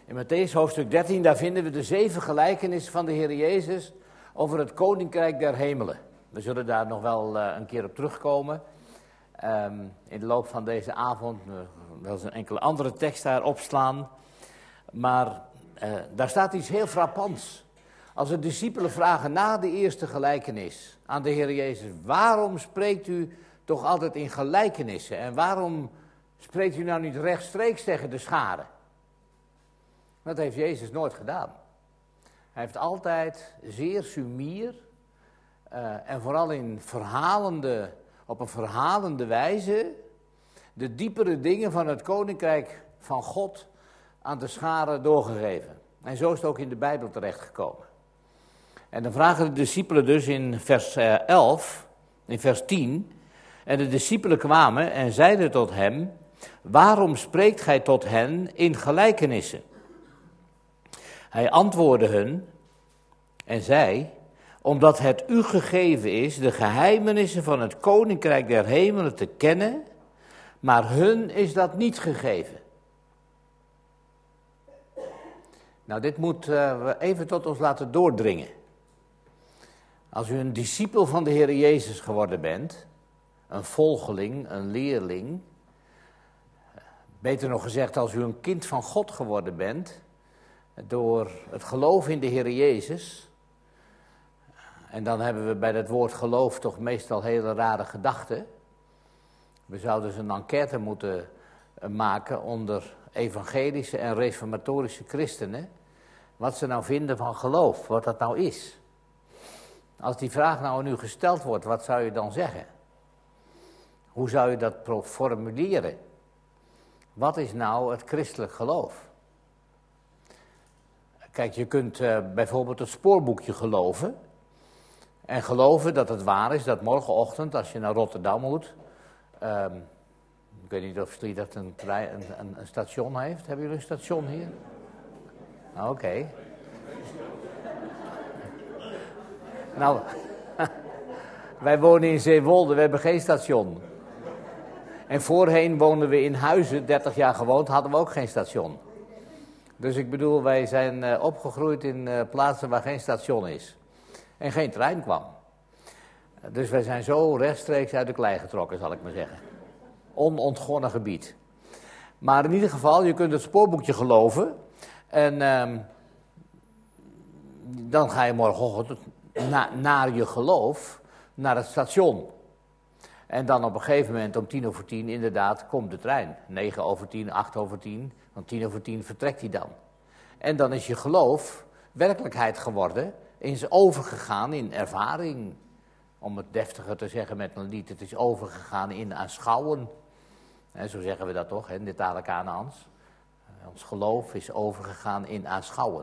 In Mattheüs hoofdstuk 13, daar vinden we de 7 gelijkenissen van de Heer Jezus over het Koninkrijk der Hemelen. We zullen daar nog wel een keer op terugkomen. In de loop van deze avond wel eens een enkele andere tekst daar opslaan. Maar daar staat iets heel frappants. Als de discipelen vragen na de eerste gelijkenis aan de Heer Jezus: waarom spreekt u toch altijd in gelijkenissen? En waarom spreekt u nou niet rechtstreeks tegen de scharen? Dat heeft Jezus nooit gedaan. Hij heeft altijd zeer sumier en vooral op een verhalende wijze de diepere dingen van het Koninkrijk van God aan de scharen doorgegeven. En zo is het ook in de Bijbel terechtgekomen. En dan vragen de discipelen dus in vers 11, in vers 10... En de discipelen kwamen en zeiden tot hem: waarom spreekt gij tot hen in gelijkenissen? Hij antwoordde hun en zei: omdat het u gegeven is de geheimenissen van het Koninkrijk der Hemelen te kennen, maar hun is dat niet gegeven. Nou, dit moeten we even tot ons laten doordringen. Als u een discipel van de Heer Jezus geworden bent, een volgeling, een leerling, beter nog gezegd, als u een kind van God geworden bent, door het geloof in de Heer Jezus, en dan hebben we bij dat woord geloof toch meestal hele rare gedachten. We zouden dus een enquête moeten maken onder evangelische en reformatorische christenen, wat ze nou vinden van geloof, wat dat nou is. Als die vraag nou aan u gesteld wordt, wat zou je dan zeggen? Hoe zou je dat formuleren? Wat is nou het christelijk geloof? Kijk, je kunt bijvoorbeeld het spoorboekje geloven. En geloven dat het waar is dat morgenochtend, als je naar Rotterdam moet. Ik weet niet of Sliedrecht een station heeft. Hebben jullie een station hier? Oké. Nou, wij wonen in Zeewolde, we hebben geen station. En voorheen woonden we in Huizen, 30 jaar gewoond, hadden we ook geen station. Dus ik bedoel, wij zijn opgegroeid in plaatsen waar geen station is. En geen trein kwam. Dus wij zijn zo rechtstreeks uit de klei getrokken, zal ik maar zeggen. Onontgonnen gebied. Maar in ieder geval, je kunt het spoorboekje geloven. En dan ga je morgenochtend naar je geloof, naar het station. En dan op een gegeven moment om 10:10 inderdaad komt de trein. 9:10, 8:10, want 10:10 vertrekt hij dan. En dan is je geloof werkelijkheid geworden, is overgegaan in ervaring. Om het deftiger te zeggen met een lied, het is overgegaan in aanschouwen. En zo zeggen we dat toch, in de talen Kanaans. Ons geloof is overgegaan in aanschouwen.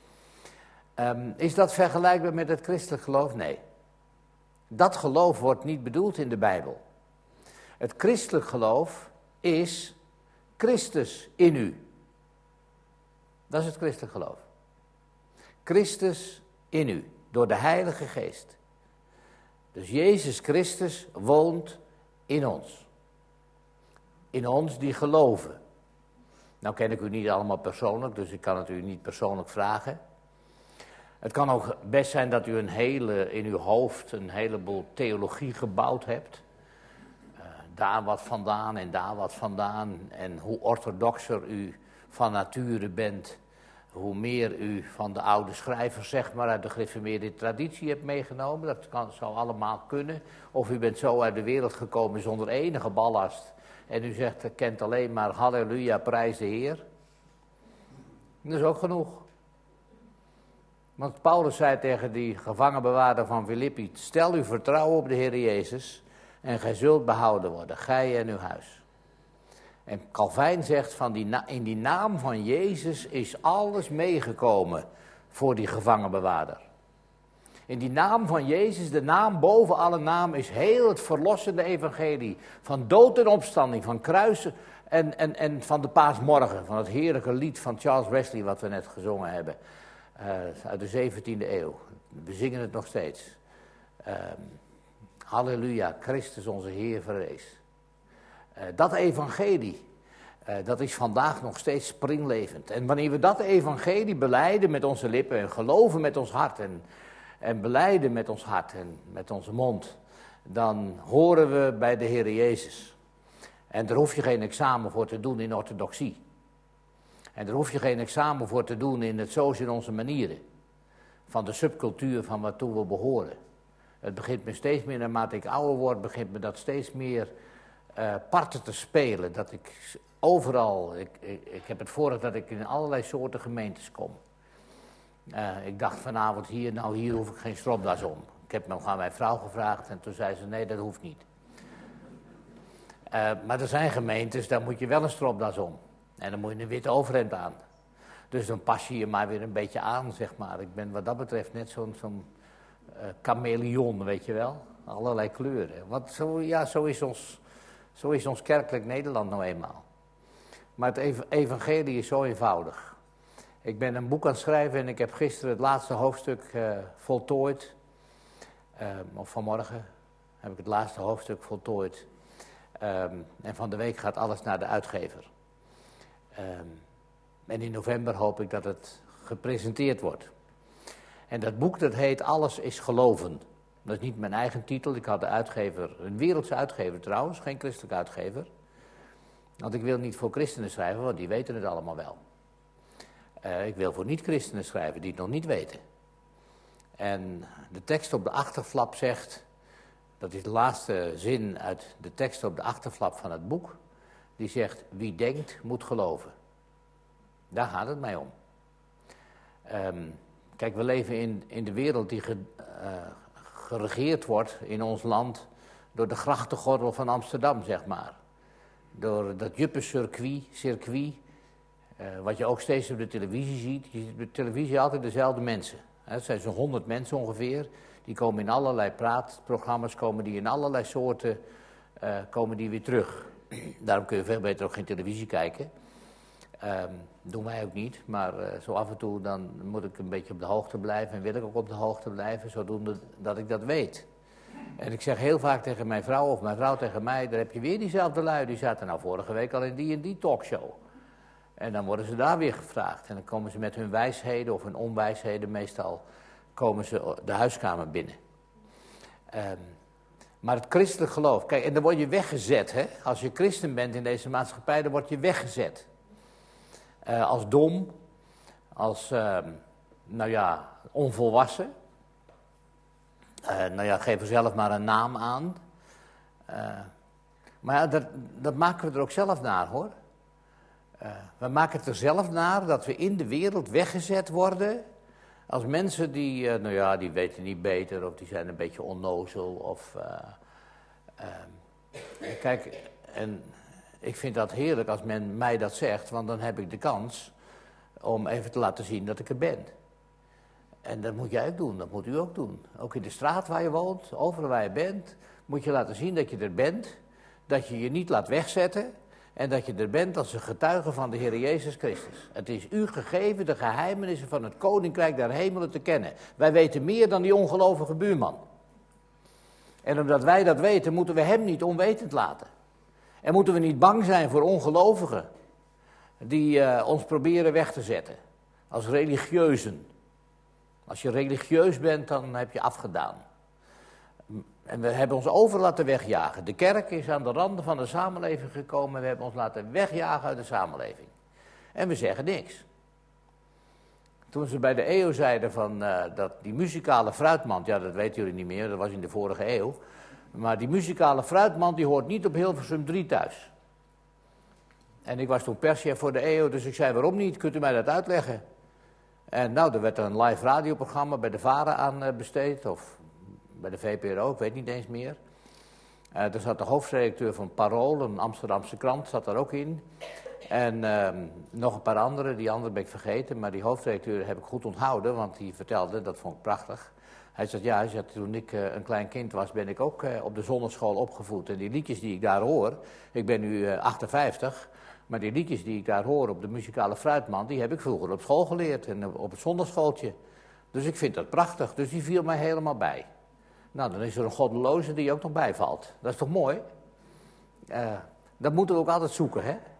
Is dat vergelijkbaar met het christelijk geloof? Nee. Dat geloof wordt niet bedoeld in de Bijbel. Het christelijk geloof is Christus in u. Dat is het christelijk geloof. Christus in u, door de Heilige Geest. Dus Jezus Christus woont in ons. In ons die geloven. Nou ken ik u niet allemaal persoonlijk, dus ik kan het u niet persoonlijk vragen. Het kan ook best zijn dat u in uw hoofd een heleboel theologie gebouwd hebt. Daar wat vandaan en daar wat vandaan. En hoe orthodoxer u van nature bent, hoe meer u van de oude schrijvers, zeg maar, uit de gereformeerde traditie hebt meegenomen. Dat zou allemaal kunnen. Of u bent zo uit de wereld gekomen zonder enige ballast. En u kent alleen maar halleluja, prijs de Heer. Dat is ook genoeg. Want Paulus zei tegen die gevangenbewaarder van Filippi: stel uw vertrouwen op de Heer Jezus en gij zult behouden worden, gij en uw huis. En Calvijn zegt in die naam van Jezus is alles meegekomen voor die gevangenbewaarder. In die naam van Jezus, de naam boven alle naam, is heel het verlossende evangelie. Van dood en opstanding, van kruisen en van de paasmorgen. Van het heerlijke lied van Charles Wesley wat we net gezongen hebben. Uit de 17e eeuw. We zingen het nog steeds. Halleluja, Christus onze Heer verrees. Dat evangelie. Dat is vandaag nog steeds springlevend. En wanneer we dat evangelie belijden met onze lippen en geloven met ons hart en belijden met ons hart en met onze mond, dan horen we bij de Heer Jezus. En daar hoef je geen examen voor te doen in orthodoxie. En daar hoef je geen examen voor te doen in het zo's in onze manieren. Van de subcultuur van waartoe we behoren. Het begint me steeds meer, naarmate ik ouder word, begint me dat steeds meer parten te spelen. Dat ik overal, ik heb het voordeel dat ik in allerlei soorten gemeentes kom. Ik dacht vanavond hier hoef ik geen stropdas om. Ik heb nog aan mijn vrouw gevraagd en toen zei ze nee, dat hoeft niet. Maar er zijn gemeentes, daar moet je wel een stropdas om. En dan moet je een wit overhemd aan. Dus dan pas je je maar weer een beetje aan, zeg maar. Ik ben wat dat betreft net zo'n chameleon, weet je wel. Allerlei kleuren. Want zo is ons kerkelijk Nederland nou eenmaal. Maar het evangelie is zo eenvoudig. Ik ben een boek aan het schrijven en ik heb gisteren het laatste hoofdstuk voltooid. Of vanmorgen heb ik het laatste hoofdstuk voltooid. En van de week gaat alles naar de uitgever. En in november hoop ik dat het gepresenteerd wordt. En dat boek dat heet Alles is geloven. Dat is niet mijn eigen titel. Ik had de uitgever, een wereldse uitgever trouwens, geen christelijke uitgever. Want ik wil niet voor christenen schrijven, want die weten het allemaal wel. Ik wil voor niet-christenen schrijven die het nog niet weten. En de tekst op de achterflap zegt, dat is de laatste zin uit de tekst op de achterflap van het boek. Die zegt, wie denkt moet geloven. Daar gaat het mij om. Kijk, we leven in de wereld die geregeerd wordt in ons land door de grachtengordel van Amsterdam, zeg maar. Door dat juppecircuit, wat je ook steeds op de televisie ziet. Je ziet op de televisie altijd dezelfde mensen. Het zijn zo'n 100 mensen ongeveer. Die komen in allerlei praatprogramma's, komen die in allerlei soorten, komen die weer terug. Daarom kun je veel beter ook geen televisie kijken. Doen wij ook niet, maar zo af en toe dan moet ik een beetje op de hoogte blijven en wil ik ook op de hoogte blijven, zodoende dat ik dat weet. En ik zeg heel vaak tegen mijn vrouw of mijn vrouw tegen mij, daar heb je weer diezelfde lui, die zaten nou vorige week al in die en die talkshow. En dan worden ze daar weer gevraagd en dan komen ze met hun wijsheden of hun onwijsheden, meestal komen ze de huiskamer binnen. Maar het christelijk geloof, kijk, en dan word je weggezet, hè. Als je christen bent in deze maatschappij, dan word je weggezet. Als dom, als, onvolwassen. Geef er zelf maar een naam aan. Maar ja, dat maken we er ook zelf naar, hoor. We maken het er zelf naar dat we in de wereld weggezet worden als mensen die, die weten niet beter of die zijn een beetje onnozel. Of, kijk, en ik vind dat heerlijk als men mij dat zegt, want dan heb ik de kans om even te laten zien dat ik er ben. En dat moet jij ook doen, dat moet u ook doen. Ook in de straat waar je woont, overal waar je bent, moet je laten zien dat je er bent, dat je je niet laat wegzetten en dat je er bent als een getuige van de Heer Jezus Christus. Het is u gegeven de geheimenissen van het Koninkrijk der Hemelen te kennen. Wij weten meer dan die ongelovige buurman. En omdat wij dat weten, moeten we hem niet onwetend laten. En moeten we niet bang zijn voor ongelovigen die ons proberen weg te zetten. Als religieuzen. Als je religieus bent, dan heb je afgedaan. En we hebben ons over laten wegjagen. De kerk is aan de randen van de samenleving gekomen en we hebben ons laten wegjagen uit de samenleving. En we zeggen niks. Toen ze bij de EO zeiden van dat die muzikale fruitmand, ja dat weten jullie niet meer, dat was in de vorige eeuw. Maar die muzikale fruitmand die hoort niet op Hilversum 3 thuis. En ik was toen perschef voor de EO, dus ik zei waarom niet, kunt u mij dat uitleggen? En nou, er werd een live radioprogramma bij de VARA aan besteed, of bij de VPRO, ik weet niet eens meer. Er zat de hoofdredacteur van Parool, een Amsterdamse krant, zat daar ook in. En nog een paar anderen, die andere ben ik vergeten, maar die hoofdredacteur heb ik goed onthouden, want die vertelde, dat vond ik prachtig. Hij zei, toen ik een klein kind was, ben ik ook op de zonneschool opgevoed. En die liedjes die ik daar hoor, ik ben nu 58, maar die liedjes die ik daar hoor op de muzikale fruitmand, die heb ik vroeger op school geleerd en op het zonneschooltje. Dus ik vind dat prachtig, dus die viel mij helemaal bij. Nou, dan is er een goddeloze die ook nog bijvalt. Dat is toch mooi? Dat moeten we ook altijd zoeken, hè?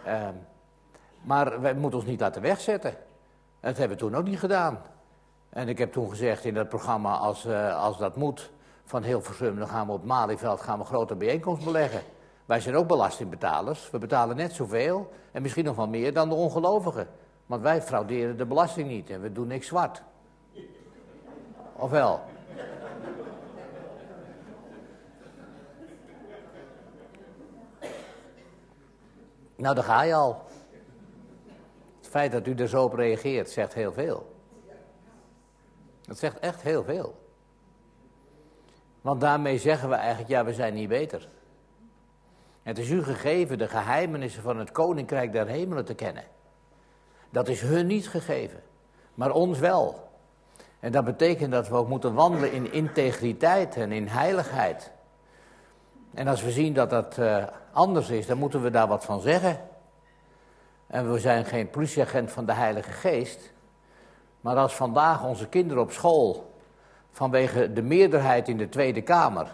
Maar wij moeten ons niet laten wegzetten. Dat hebben we toen ook niet gedaan. En ik heb toen gezegd in dat programma, als dat moet, van Hilversum, dan gaan we op Malieveld grote bijeenkomst beleggen. Wij zijn ook belastingbetalers. We betalen net zoveel en misschien nog wel meer dan de ongelovigen. Want wij frauderen de belasting niet en we doen niks zwart. Of wel? Nou, daar ga je al. Het feit dat u er zo op reageert, zegt heel veel. Het zegt echt heel veel. Want daarmee zeggen we eigenlijk, ja, we zijn niet beter. Het is u gegeven de geheimenissen van het Koninkrijk der Hemelen te kennen. Dat is hun niet gegeven, maar ons wel. En dat betekent dat we ook moeten wandelen in integriteit en in heiligheid. En als we zien dat dat anders is, dan moeten we daar wat van zeggen. En we zijn geen politieagent van de Heilige Geest. Maar als vandaag onze kinderen op school, vanwege de meerderheid in de Tweede Kamer,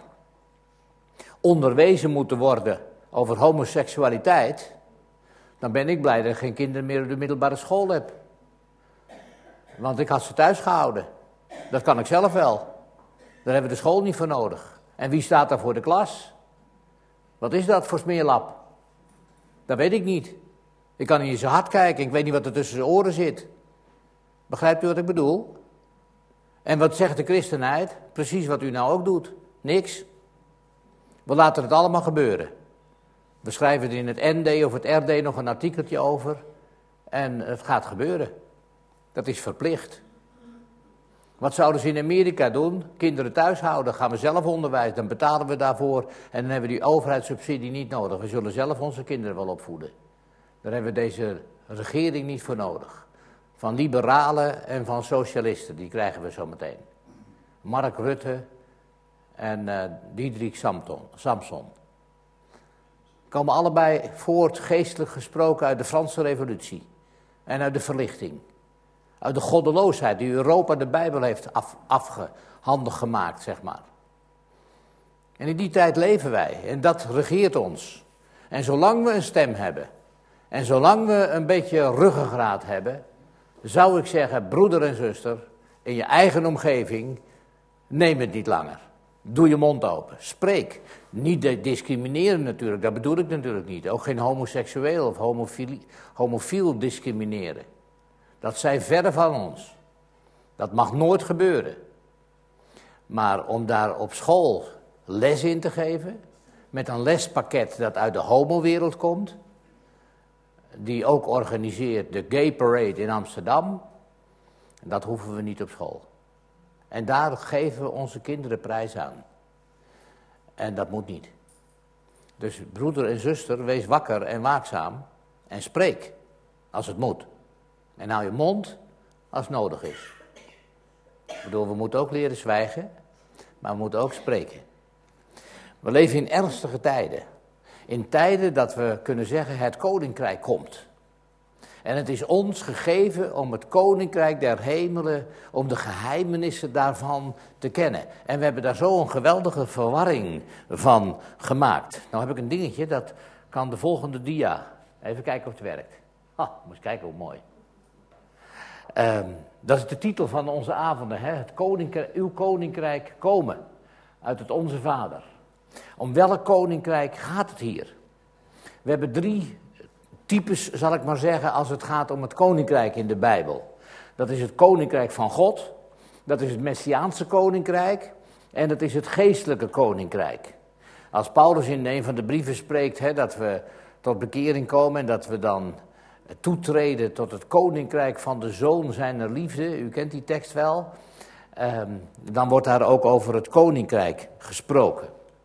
onderwezen moeten worden over homoseksualiteit, dan ben ik blij dat ik geen kinderen meer op de middelbare school heb. Want ik had ze thuis gehouden. Dat kan ik zelf wel. Daar hebben we de school niet voor nodig. En wie staat daar voor de klas? Wat is dat voor smeerlap? Dat weet ik niet. Ik kan niet in zijn hart kijken, ik weet niet wat er tussen zijn oren zit. Begrijpt u wat ik bedoel? En wat zegt de christenheid? Precies wat u nou ook doet. Niks. We laten het allemaal gebeuren. We schrijven er in het ND of het RD nog een artikeltje over. En het gaat gebeuren. Dat is verplicht. Wat zouden ze in Amerika doen? Kinderen thuis houden, gaan we zelf onderwijs, dan betalen we daarvoor. En dan hebben we die overheidssubsidie niet nodig. We zullen zelf onze kinderen wel opvoeden. Daar hebben we deze regering niet voor nodig. Van liberalen en van socialisten, die krijgen we zo meteen. Mark Rutte en Diederik Samson. Komen allebei voort, geestelijk gesproken, uit de Franse Revolutie. En uit de verlichting. Uit de goddeloosheid die Europa de Bijbel heeft afgehandig gemaakt, zeg maar. En in die tijd leven wij en dat regeert ons. En zolang we een stem hebben en zolang we een beetje ruggengraat hebben, zou ik zeggen, broeder en zuster, in je eigen omgeving, neem het niet langer. Doe je mond open, spreek. Niet discrimineren natuurlijk, dat bedoel ik natuurlijk niet. Ook geen homoseksueel of homofiel discrimineren. Dat zij verre van ons. Dat mag nooit gebeuren. Maar om daar op school les in te geven, met een lespakket dat uit de homowereld komt, die ook organiseert de Gay Parade in Amsterdam, dat hoeven we niet op school. En daar geven we onze kinderen prijs aan. En dat moet niet. Dus broeder en zuster, wees wakker en waakzaam en spreek als het moet. En hou je mond als nodig is. Ik bedoel, we moeten ook leren zwijgen, maar we moeten ook spreken. We leven in ernstige tijden. In tijden dat we kunnen zeggen, het koninkrijk komt. En het is ons gegeven om het koninkrijk der hemelen, om de geheimenissen daarvan te kennen. En we hebben daar zo een geweldige verwarring van gemaakt. Nou heb ik een dingetje, dat kan de volgende dia. Even kijken of het werkt. Moet eens kijken hoe mooi. Dat is de titel van onze avonden, hè? Het koninkrijk, uw koninkrijk komen, uit het Onze Vader. Om welk koninkrijk gaat het hier? We hebben 3 types, zal ik maar zeggen, als het gaat om het koninkrijk in de Bijbel. Dat is het koninkrijk van God, dat is het Messiaanse koninkrijk en dat is het geestelijke koninkrijk. Als Paulus in een van de brieven spreekt, hè, dat we tot bekering komen en dat we dan toetreden tot het koninkrijk van de Zoon zijner liefde, u kent die tekst wel, dan wordt daar ook over het koninkrijk gesproken.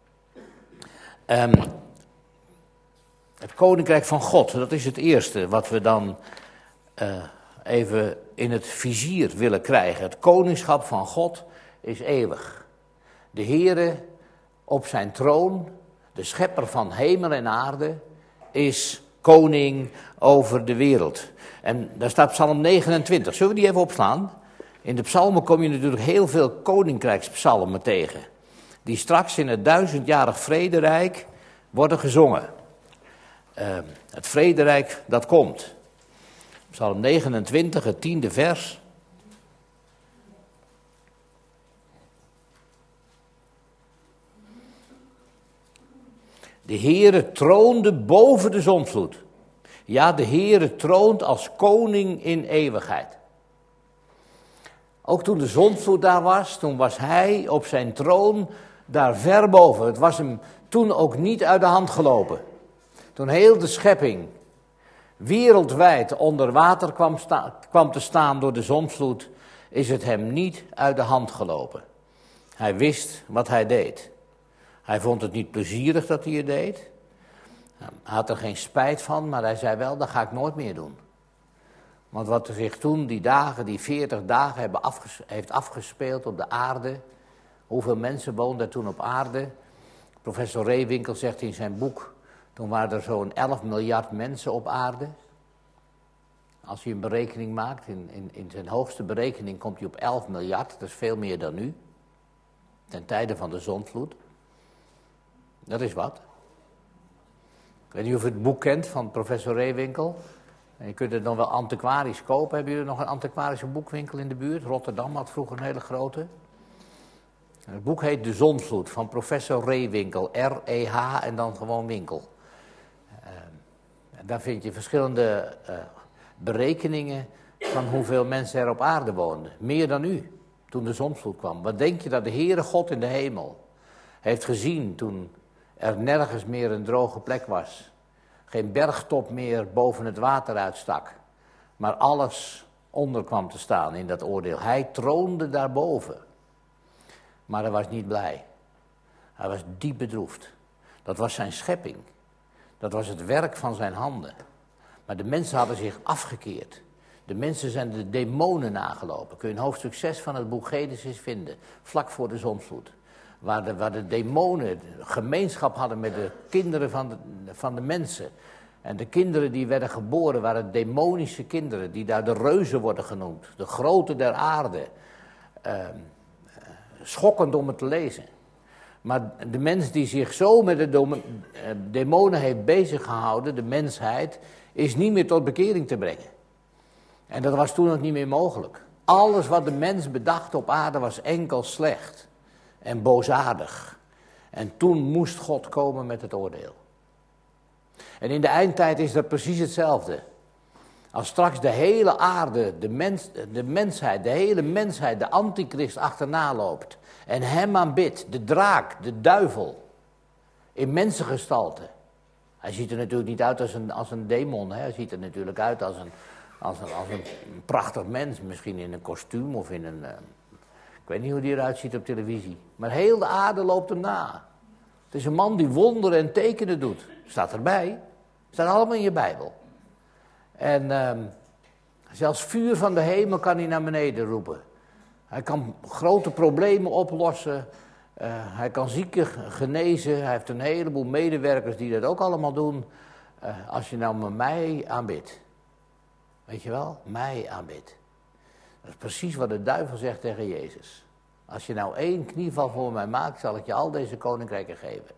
Het koninkrijk van God, dat is het eerste wat we dan even in het vizier willen krijgen. Het koningschap van God is eeuwig. De Heere op zijn troon, de schepper van hemel en aarde, is koning over de wereld. En daar staat Psalm 29. Zullen we die even opslaan? In de psalmen kom je natuurlijk heel veel koninkrijkspsalmen tegen. Die straks in het 1000-jarig vrederijk worden gezongen. Het vrederijk dat komt. Psalm 29, het 10e vers. De Heere troonde boven de zondvloed. Ja, de Heere troont als koning in eeuwigheid. Ook toen de zondvloed daar was, toen was hij op zijn troon daar ver boven. Het was hem toen ook niet uit de hand gelopen. Toen heel de schepping wereldwijd onder water kwam te staan door de zondvloed, is het hem niet uit de hand gelopen. Hij wist wat hij deed. Hij vond het niet plezierig dat hij het deed. Hij had er geen spijt van, maar hij zei wel, dat ga ik nooit meer doen. Want wat er zich toen die dagen, die 40 dagen heeft afgespeeld op de aarde. Hoeveel mensen woonden er toen op aarde? Professor Reewinkel zegt in zijn boek, toen waren er zo'n 11 miljard mensen op aarde. Als hij een berekening maakt, in zijn hoogste berekening komt hij op 11 miljard. Dat is veel meer dan nu. Ten tijde van de zondvloed. Dat is wat. Ik weet niet of u het boek kent van professor Reewinkel. En je kunt het dan wel antiquarisch kopen. Hebben jullie nog een antiquarische boekwinkel in de buurt? Rotterdam had vroeger een hele grote. Het boek heet De Zondvloed van professor Reewinkel. R-E-H en dan gewoon winkel. Daar vind je verschillende berekeningen van hoeveel mensen er op aarde woonden. Meer dan u, toen de zondvloed kwam. Wat denk je dat de Heere God in de hemel heeft gezien toen er nergens meer een droge plek was? Geen bergtop meer boven het water uitstak. Maar alles onder kwam te staan in dat oordeel. Hij troonde daarboven. Maar hij was niet blij. Hij was diep bedroefd. Dat was zijn schepping. Dat was het werk van zijn handen. Maar de mensen hadden zich afgekeerd. De mensen zijn de demonen nagelopen. Kun je in hoofdstuk 6 van het boek Genesis vinden. Vlak voor de zondvloed. Waar de demonen gemeenschap hadden met de kinderen van de mensen. En de kinderen die werden geboren waren demonische kinderen. Die daar de reuzen worden genoemd. De grote der aarde. Schokkend om het te lezen. Maar de mens die zich zo met de demonen heeft bezig gehouden, de mensheid, is niet meer tot bekering te brengen. En dat was toen ook niet meer mogelijk. Alles wat de mens bedacht op aarde was enkel slecht en boosaardig. En toen moest God komen met het oordeel. En in de eindtijd is dat precies hetzelfde. Als straks de hele aarde, de mensheid, de hele mensheid, de antichrist achterna loopt en hem aanbidt, de draak, de duivel, in mensengestalte. Hij ziet er natuurlijk niet uit als een demon, hè? Hij ziet er natuurlijk uit als een prachtig mens, misschien in een kostuum of in een... ik weet niet hoe die eruit ziet op televisie. Maar heel de aarde loopt hem na. Het is een man die wonderen en tekenen doet. Staat erbij. Staat allemaal in je Bijbel. En zelfs vuur van de hemel kan hij naar beneden roepen. Hij kan grote problemen oplossen. Hij kan zieken genezen. Hij heeft een heleboel medewerkers die dat ook allemaal doen. Als je nou maar mij aanbidt. Weet je wel? Mij aanbidt. Dat is precies wat de duivel zegt tegen Jezus. Als je nou 1 knieval voor mij maakt, zal ik je al deze koninkrijken geven.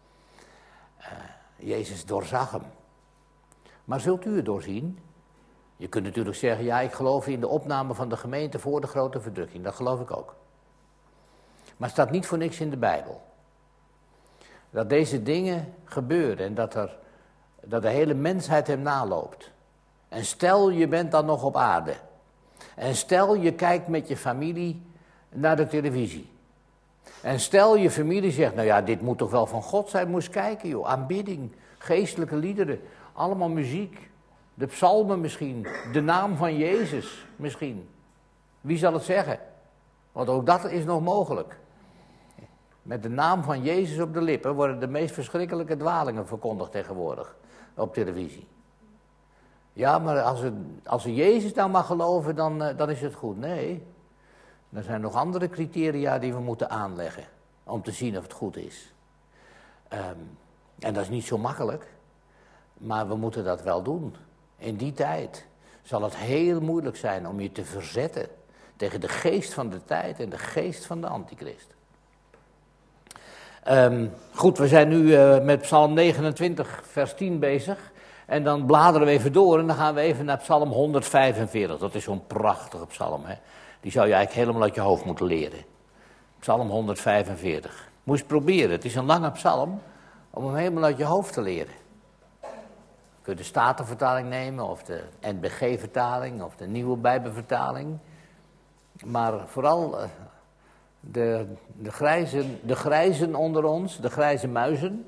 Jezus doorzag hem. Maar zult u het doorzien? Je kunt natuurlijk zeggen, ja, ik geloof in de opname van de gemeente voor de grote verdrukking. Dat geloof ik ook. Maar het staat niet voor niks in de Bijbel. Dat deze dingen gebeuren en dat de hele mensheid hem naloopt. En stel je bent dan nog op aarde. En stel je kijkt met je familie naar de televisie. En stel je familie zegt, nou ja, dit moet toch wel van God zijn, moest kijken joh. Aanbidding, geestelijke liederen, allemaal muziek. De psalmen misschien, de naam van Jezus misschien. Wie zal het zeggen? Want ook dat is nog mogelijk. Met de naam van Jezus op de lippen worden de meest verschrikkelijke dwalingen verkondigd tegenwoordig op televisie. Ja, maar als we Jezus nou mag geloven, dan is het goed. Nee, er zijn nog andere criteria die we moeten aanleggen om te zien of het goed is. En dat is niet zo makkelijk, maar we moeten dat wel doen. In die tijd zal het heel moeilijk zijn om je te verzetten tegen de geest van de tijd en de geest van de antichrist. Goed, we zijn nu met Psalm 29, vers 10 bezig. En dan bladeren we even door en dan gaan we even naar Psalm 145. Dat is zo'n prachtige psalm, hè. Die zou je eigenlijk helemaal uit je hoofd moeten leren. Psalm 145. Moet je eens proberen, het is een lange psalm om hem helemaal uit je hoofd te leren. Je kunt de Statenvertaling nemen, of de NBG-vertaling, of de Nieuwe Bijbelvertaling. Maar vooral de grijzen onder ons, de grijze muizen.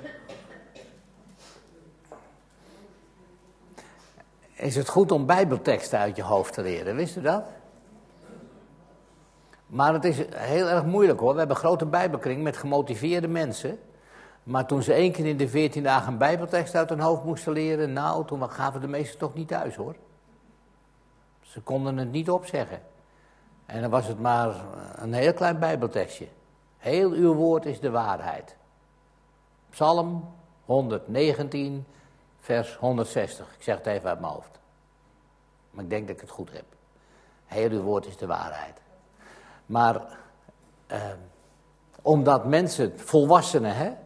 Is het goed om bijbelteksten uit je hoofd te leren, wist u dat? Maar het is heel erg moeilijk hoor. We hebben een grote bijbelkring met gemotiveerde mensen. Maar toen ze 1 keer in de 14 dagen een bijbeltekst uit hun hoofd moesten leren, nou, toen gaven de meesten toch niet thuis hoor. Ze konden het niet opzeggen. En dan was het maar een heel klein bijbeltekstje. Heel uw woord is de waarheid. Psalm 119, vers 160. Ik zeg het even uit mijn hoofd. Maar ik denk dat ik het goed heb. Heel uw woord is de waarheid. Maar omdat mensen, volwassenen,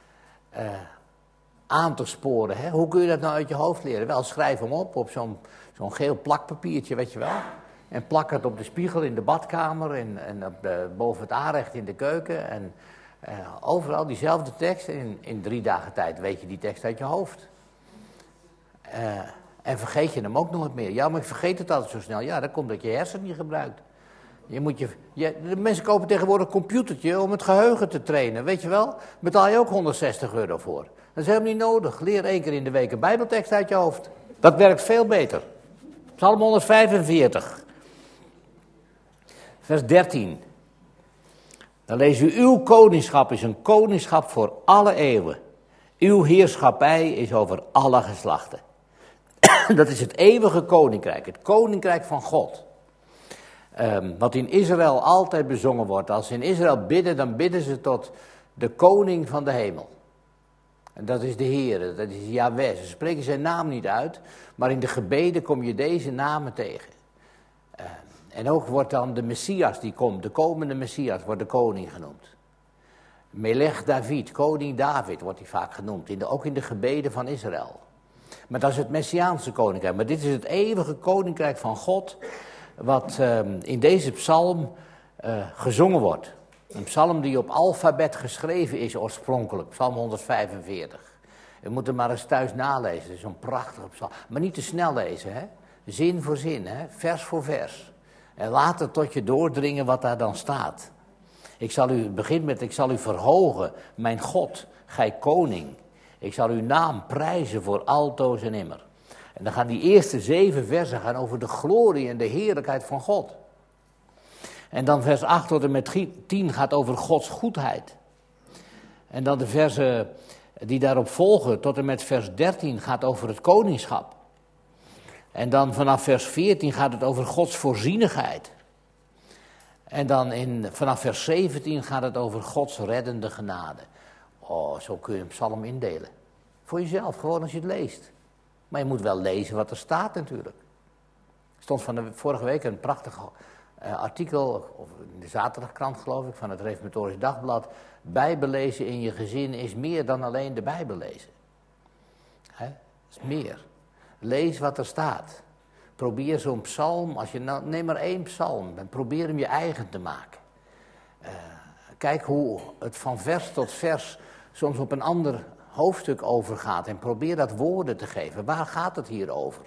aan te sporen, hè, hoe kun je dat nou uit je hoofd leren? Wel, schrijf hem op zo'n geel plakpapiertje, weet je wel. En plak het op de spiegel in de badkamer en boven het aanrecht in de keuken. En overal diezelfde tekst. In 3 dagen tijd weet je die tekst uit je hoofd. En vergeet je hem ook nooit meer. Ja, maar ik vergeet het altijd zo snel. Ja, dat komt dat je hersenen niet gebruikt. De mensen kopen tegenwoordig een computertje om het geheugen te trainen. Weet je wel? Betaal je ook €160 voor. Dat is helemaal niet nodig. Leer 1 keer in de week een bijbeltekst uit je hoofd. Dat werkt veel beter. Psalm 145. Vers 13. Dan lezen we: uw koningschap is een koningschap voor alle eeuwen. Uw heerschappij is over alle geslachten. Dat is het eeuwige koninkrijk. Het koninkrijk van God. Wat in Israël altijd bezongen wordt. Als ze in Israël bidden, dan bidden ze tot de koning van de hemel. En dat is de Heer, dat is Yahweh. Ze spreken zijn naam niet uit, maar in de gebeden kom je deze namen tegen. En ook wordt dan de Messias die komt, de komende Messias, wordt de koning genoemd. Melech David, koning David wordt hij vaak genoemd, ook in de gebeden van Israël. Maar dat is het Messiaanse koninkrijk. Maar dit is het eeuwige koninkrijk van God, wat in deze psalm gezongen wordt. Een psalm die op alfabet geschreven is oorspronkelijk, psalm 145. U moet hem maar eens thuis nalezen, het is zo'n prachtige psalm. Maar niet te snel lezen, hè? Zin voor zin, hè? Vers voor vers. En laat het tot je doordringen wat daar dan staat. Ik zal u verhogen, mijn God, gij koning. Ik zal uw naam prijzen voor altoos en immer. En dan gaan die eerste 7 versen gaan over de glorie en de heerlijkheid van God. En dan vers 8 tot en met 10 gaat over Gods goedheid. En dan de versen die daarop volgen tot en met vers 13 gaat over het koningschap. En dan vanaf vers 14 gaat het over Gods voorzienigheid. En dan vanaf vers 17 gaat het over Gods reddende genade. Oh, zo kun je een psalm indelen. Voor jezelf, gewoon als je het leest. Maar je moet wel lezen wat er staat natuurlijk. Er stond vorige week een prachtig artikel, of in de zaterdagkrant geloof ik, van het Reformatorisch Dagblad. Bijbellezen in je gezin is meer dan alleen de Bijbel lezen. Dat is meer. Lees wat er staat. Probeer zo'n psalm, neem maar 1 psalm en probeer hem je eigen te maken. Kijk hoe het van vers tot vers soms op een ander hoofdstuk overgaat en probeer dat woorden te geven. Waar gaat het hier over?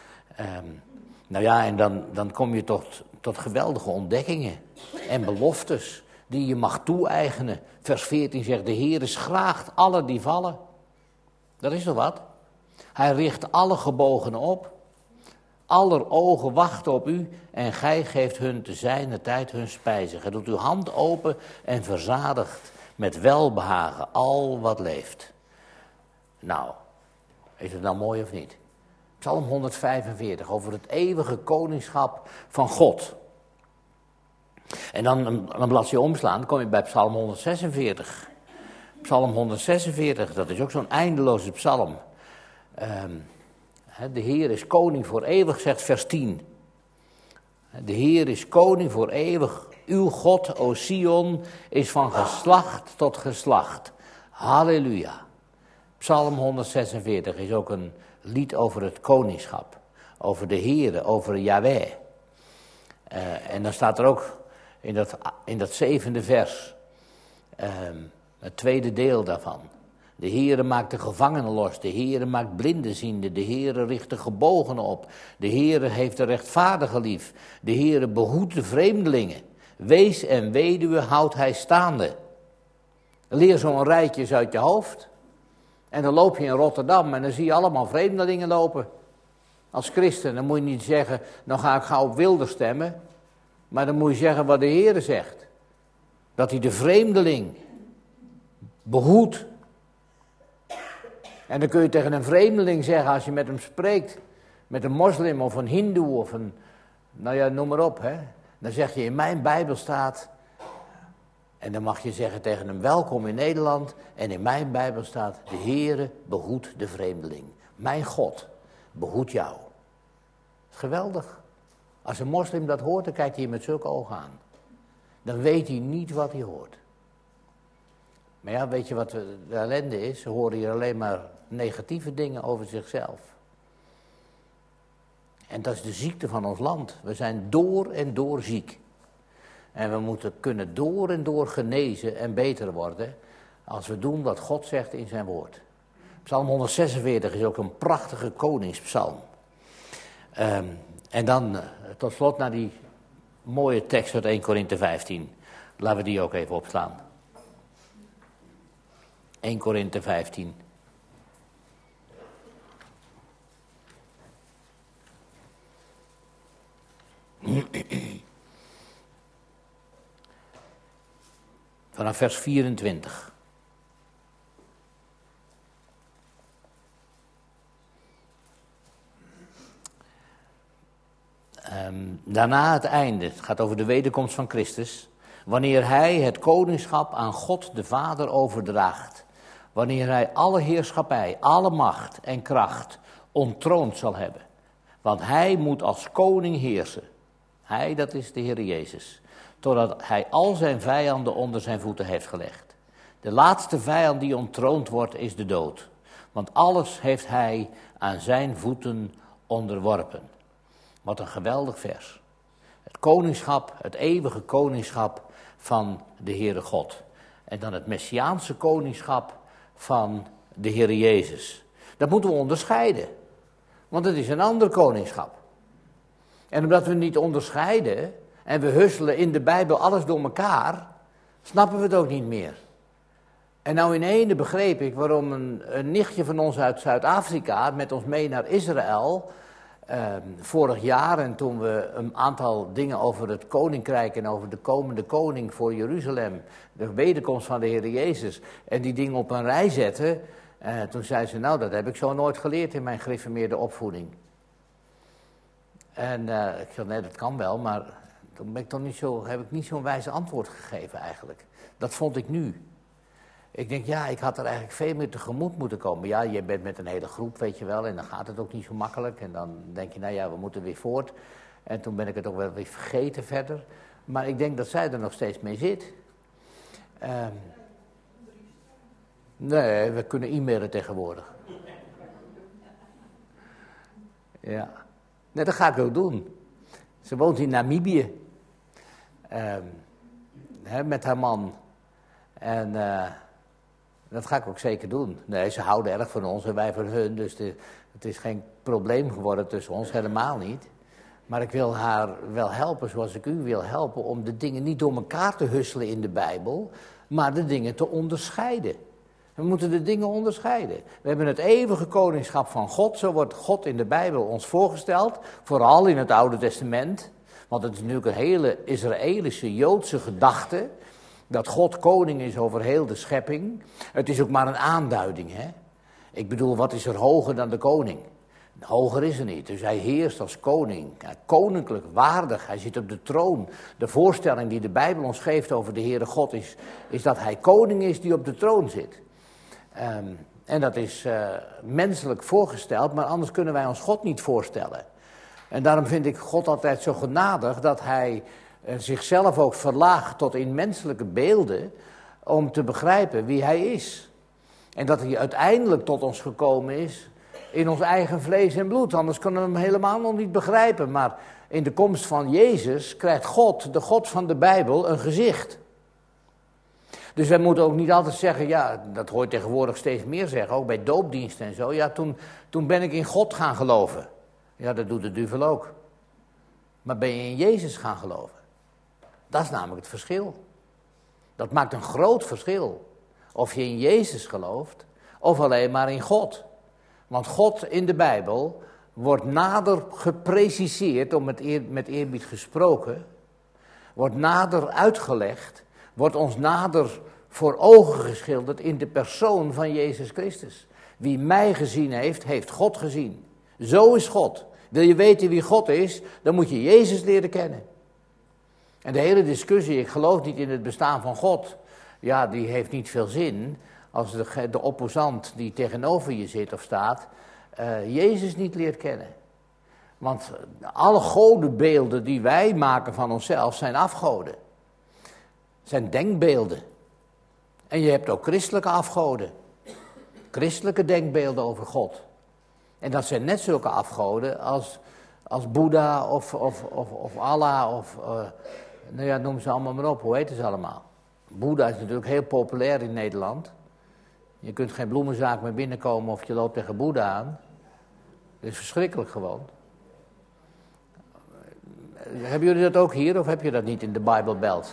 Nou ja, en dan kom je tot geweldige ontdekkingen en beloftes die je mag toe-eigenen. Vers 14 zegt, de Heer schraagt alle die vallen. Dat is toch wat? Hij richt alle gebogenen op. Aller ogen wachten op u en gij geeft hun te zijner tijd hun spijzen. Gij doet uw hand open en verzadigt met welbehagen al wat leeft. Nou, is het nou mooi of niet? Psalm 145 over het eeuwige koningschap van God. En dan een bladzijde omslaan, dan kom je bij Psalm 146. Psalm 146, dat is ook zo'n eindeloze psalm. De Heer is koning voor eeuwig, zegt vers 10. De Heer is koning voor eeuwig. Uw God, o Sion, is van geslacht tot geslacht. Halleluja. Psalm 146 is ook een lied over het koningschap. Over de Heere, over Yahweh. En dan staat er ook in dat 7e vers, het tweede deel daarvan. De Heere maakt de gevangenen los, de Heere maakt blinden ziende, de Heere richt de gebogenen op. De Heere heeft de rechtvaardigen lief, de Heere behoedt de vreemdelingen. Wees en weduwe houdt hij staande. Leer zo'n rijtje eens uit je hoofd. En dan loop je in Rotterdam en dan zie je allemaal vreemdelingen lopen. Als christen, dan moet je niet zeggen, nou ga ik gauw op Wilders stemmen. Maar dan moet je zeggen wat de Heere zegt. Dat hij de vreemdeling behoedt. En dan kun je tegen een vreemdeling zeggen, als je met hem spreekt, met een moslim of een hindoe of een, nou ja, noem maar op, hè. Dan zeg je, in mijn Bijbel staat, en dan mag je zeggen tegen hem, welkom in Nederland. En in mijn Bijbel staat, de Heere behoedt de vreemdeling. Mijn God behoedt jou. Geweldig. Als een moslim dat hoort, dan kijkt hij met zulke ogen aan. Dan weet hij niet wat hij hoort. Maar ja, weet je wat de ellende is? Ze horen hier alleen maar negatieve dingen over zichzelf. En dat is de ziekte van ons land. We zijn door en door ziek. En we moeten kunnen door en door genezen en beter worden als we doen wat God zegt in zijn woord. Psalm 146 is ook een prachtige koningspsalm. En dan tot slot naar die mooie tekst uit 1 Korinthe 15. Laten we die ook even opslaan. 1 Korinthe 15. Vanaf vers 24. Daarna het einde, het gaat over de wederkomst van Christus. Wanneer hij het koningschap aan God de Vader overdraagt. Wanneer hij alle heerschappij, alle macht en kracht ontroond zal hebben. Want hij moet als koning heersen. Hij, dat is de Heer Jezus. Totdat hij al zijn vijanden onder zijn voeten heeft gelegd. De laatste vijand die ontroond wordt is de dood. Want alles heeft hij aan zijn voeten onderworpen. Wat een geweldig vers. Het koningschap, het eeuwige koningschap van de Heere God. En dan het messiaanse koningschap van de Heer Jezus. Dat moeten we onderscheiden. Want het is een ander koningschap. En omdat we niet onderscheiden en we husselen in de Bijbel alles door elkaar, snappen we het ook niet meer. En nou in ene begreep ik waarom een nichtje van ons uit Zuid-Afrika met ons mee naar Israël vorig jaar, en toen we een aantal dingen over het koninkrijk en over de komende koning voor Jeruzalem, de wederkomst van de Heer Jezus, en die dingen op een rij zetten, toen zei ze, nou dat heb ik zo nooit geleerd in mijn gereformeerde opvoeding. En ik zei, nee dat kan wel, maar toen heb ik niet zo'n wijze antwoord gegeven eigenlijk. Dat vond ik nu. Ik denk, ja, ik had er eigenlijk veel meer tegemoet moeten komen. Ja, je bent met een hele groep, weet je wel, en dan gaat het ook niet zo makkelijk. En dan denk je, nou ja, we moeten weer voort. En toen ben ik het ook wel weer vergeten verder. Maar ik denk dat zij er nog steeds mee zit. Nee, we kunnen e-mailen tegenwoordig. Ja. Nee, dat ga ik ook doen. Ze woont in Namibië. Met haar man. En dat ga ik ook zeker doen. Nee, ze houden erg van ons en wij van hun. Dus het is geen probleem geworden tussen ons, helemaal niet. Maar ik wil haar wel helpen zoals ik u wil helpen, om de dingen niet door elkaar te husselen in de Bijbel, maar de dingen te onderscheiden. We moeten de dingen onderscheiden. We hebben het eeuwige koningschap van God, zo wordt God in de Bijbel ons voorgesteld, vooral in het Oude Testament. Want het is natuurlijk een hele Israëlische, Joodse gedachte, dat God koning is over heel de schepping. Het is ook maar een aanduiding, hè. Ik bedoel, wat is er hoger dan de koning? Hoger is er niet, dus hij heerst als koning. Ja, koninklijk, waardig, hij zit op de troon. De voorstelling die de Bijbel ons geeft over de Heere God is dat hij koning is die op de troon zit. En dat is menselijk voorgesteld, maar anders kunnen wij ons God niet voorstellen. En daarom vind ik God altijd zo genadig dat hij zichzelf ook verlaagt tot in menselijke beelden om te begrijpen wie hij is. En dat hij uiteindelijk tot ons gekomen is in ons eigen vlees en bloed. Anders kunnen we hem helemaal nog niet begrijpen. Maar in de komst van Jezus krijgt God, de God van de Bijbel, een gezicht. Dus wij moeten ook niet altijd zeggen, ja, dat hoor je tegenwoordig steeds meer zeggen, ook bij doopdiensten en zo. Ja, toen ben ik in God gaan geloven. Ja, dat doet de duivel ook. Maar ben je in Jezus gaan geloven? Dat is namelijk het verschil. Dat maakt een groot verschil. Of je in Jezus gelooft, of alleen maar in God. Want God in de Bijbel wordt nader gepreciseerd, om met eerbied gesproken, wordt nader uitgelegd, wordt ons nader voor ogen geschilderd in de persoon van Jezus Christus. Wie mij gezien heeft, heeft God gezien. Zo is God. Wil je weten wie God is, dan moet je Jezus leren kennen. En de hele discussie, ik geloof niet in het bestaan van God, ja, die heeft niet veel zin als de opposant die tegenover je zit of staat, Jezus niet leert kennen. Want alle godenbeelden die wij maken van onszelf zijn afgoden. Zijn denkbeelden. En je hebt ook christelijke afgoden. Christelijke denkbeelden over God. En dat zijn net zulke afgoden als Boeddha of Allah of nou ja, noem ze allemaal maar op. Hoe heten ze allemaal? Boeddha is natuurlijk heel populair in Nederland. Je kunt geen bloemenzaak meer binnenkomen of je loopt tegen Boeddha aan. Dat is verschrikkelijk gewoon. Hebben jullie dat ook hier of heb je dat niet in de Bible Belt?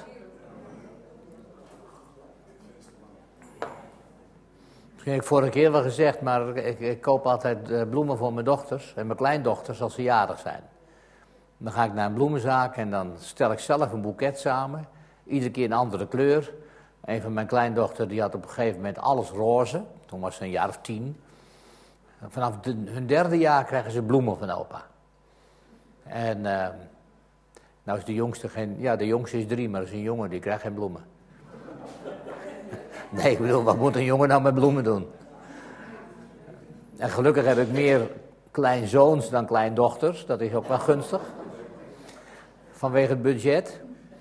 Misschien heb ik vorige keer wel gezegd, maar ik koop altijd bloemen voor mijn dochters en mijn kleindochters als ze jarig zijn. Dan ga ik naar een bloemenzaak en dan stel ik zelf een boeket samen. Iedere keer een andere kleur. Een van mijn kleindochters die had op een gegeven moment alles roze. Toen was ze een jaar of 10. En vanaf hun 3e jaar krijgen ze bloemen van opa. En nou is de jongste de jongste is 3, maar dat is een jongen, die krijgt geen bloemen. Nee, ik bedoel, wat moet een jongen nou met bloemen doen? En gelukkig heb ik meer kleinzoons dan kleindochters. Dat is ook wel gunstig. Vanwege het budget.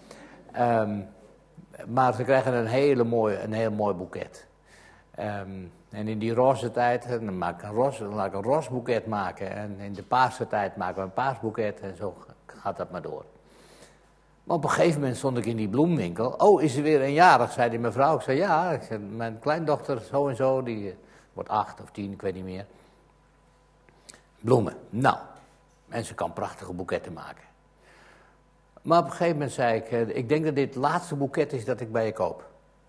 Maar ze krijgen een heel mooi boeket. En in die roze tijd, dan laat ik een roze boeket maken. En in de paarse tijd maken we een paars boeket. En zo gaat dat maar door. Maar op een gegeven moment stond ik in die bloemwinkel. Oh, is er weer een jarig, zei die mevrouw. Ik zei ja, mijn kleindochter zo en zo, die wordt 8 of 10, ik weet niet meer. Bloemen, nou. En ze kan prachtige boeketten maken. Maar op een gegeven moment zei ik denk dat dit het laatste boeket is dat ik bij je koop.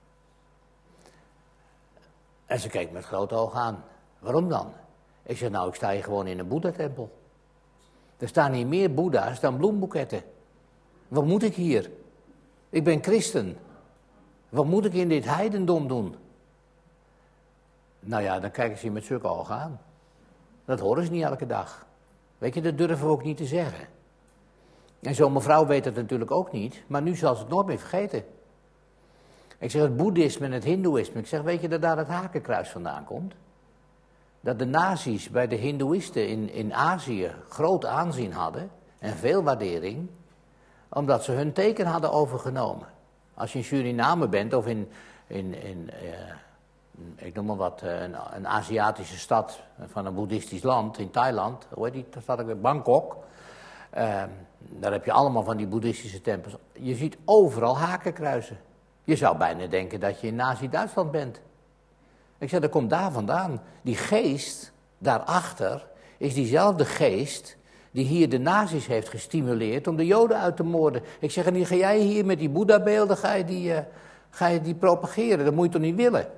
En ze keek met grote ogen aan. Waarom dan? Ik zei, nou, ik sta hier gewoon in een Boeddha-tempel. Er staan hier meer Boeddha's dan bloemboeketten. Wat moet ik hier? Ik ben christen. Wat moet ik in dit heidendom doen? Nou ja, dan kijken ze je met zulke ogen aan. Dat horen ze niet elke dag. Weet je, dat durven we ook niet te zeggen. En zo'n mevrouw weet het natuurlijk ook niet, maar nu zal ze het nooit meer vergeten. Ik zeg het boeddhisme en het hindoeïsme. Ik zeg, weet je dat daar het hakenkruis vandaan komt? Dat de nazi's bij de hindoeïsten in Azië groot aanzien hadden en veel waardering, omdat ze hun teken hadden overgenomen. Als je in Suriname bent of ik noem maar wat, een Aziatische stad van een boeddhistisch land, in Thailand, hoe heet die stad ook weer? Bangkok. Daar heb je allemaal van die boeddhistische tempels. Je ziet overal hakenkruisen. Je zou bijna denken dat je in Nazi-Duitsland bent. Ik zeg, dat komt daar vandaan. Die geest daarachter is diezelfde geest die hier de nazi's heeft gestimuleerd om de Joden uit te moorden. Ik zeg, en die ga jij hier met die Boeddha-beelden, ga je die propageren? Dat moet je toch niet willen?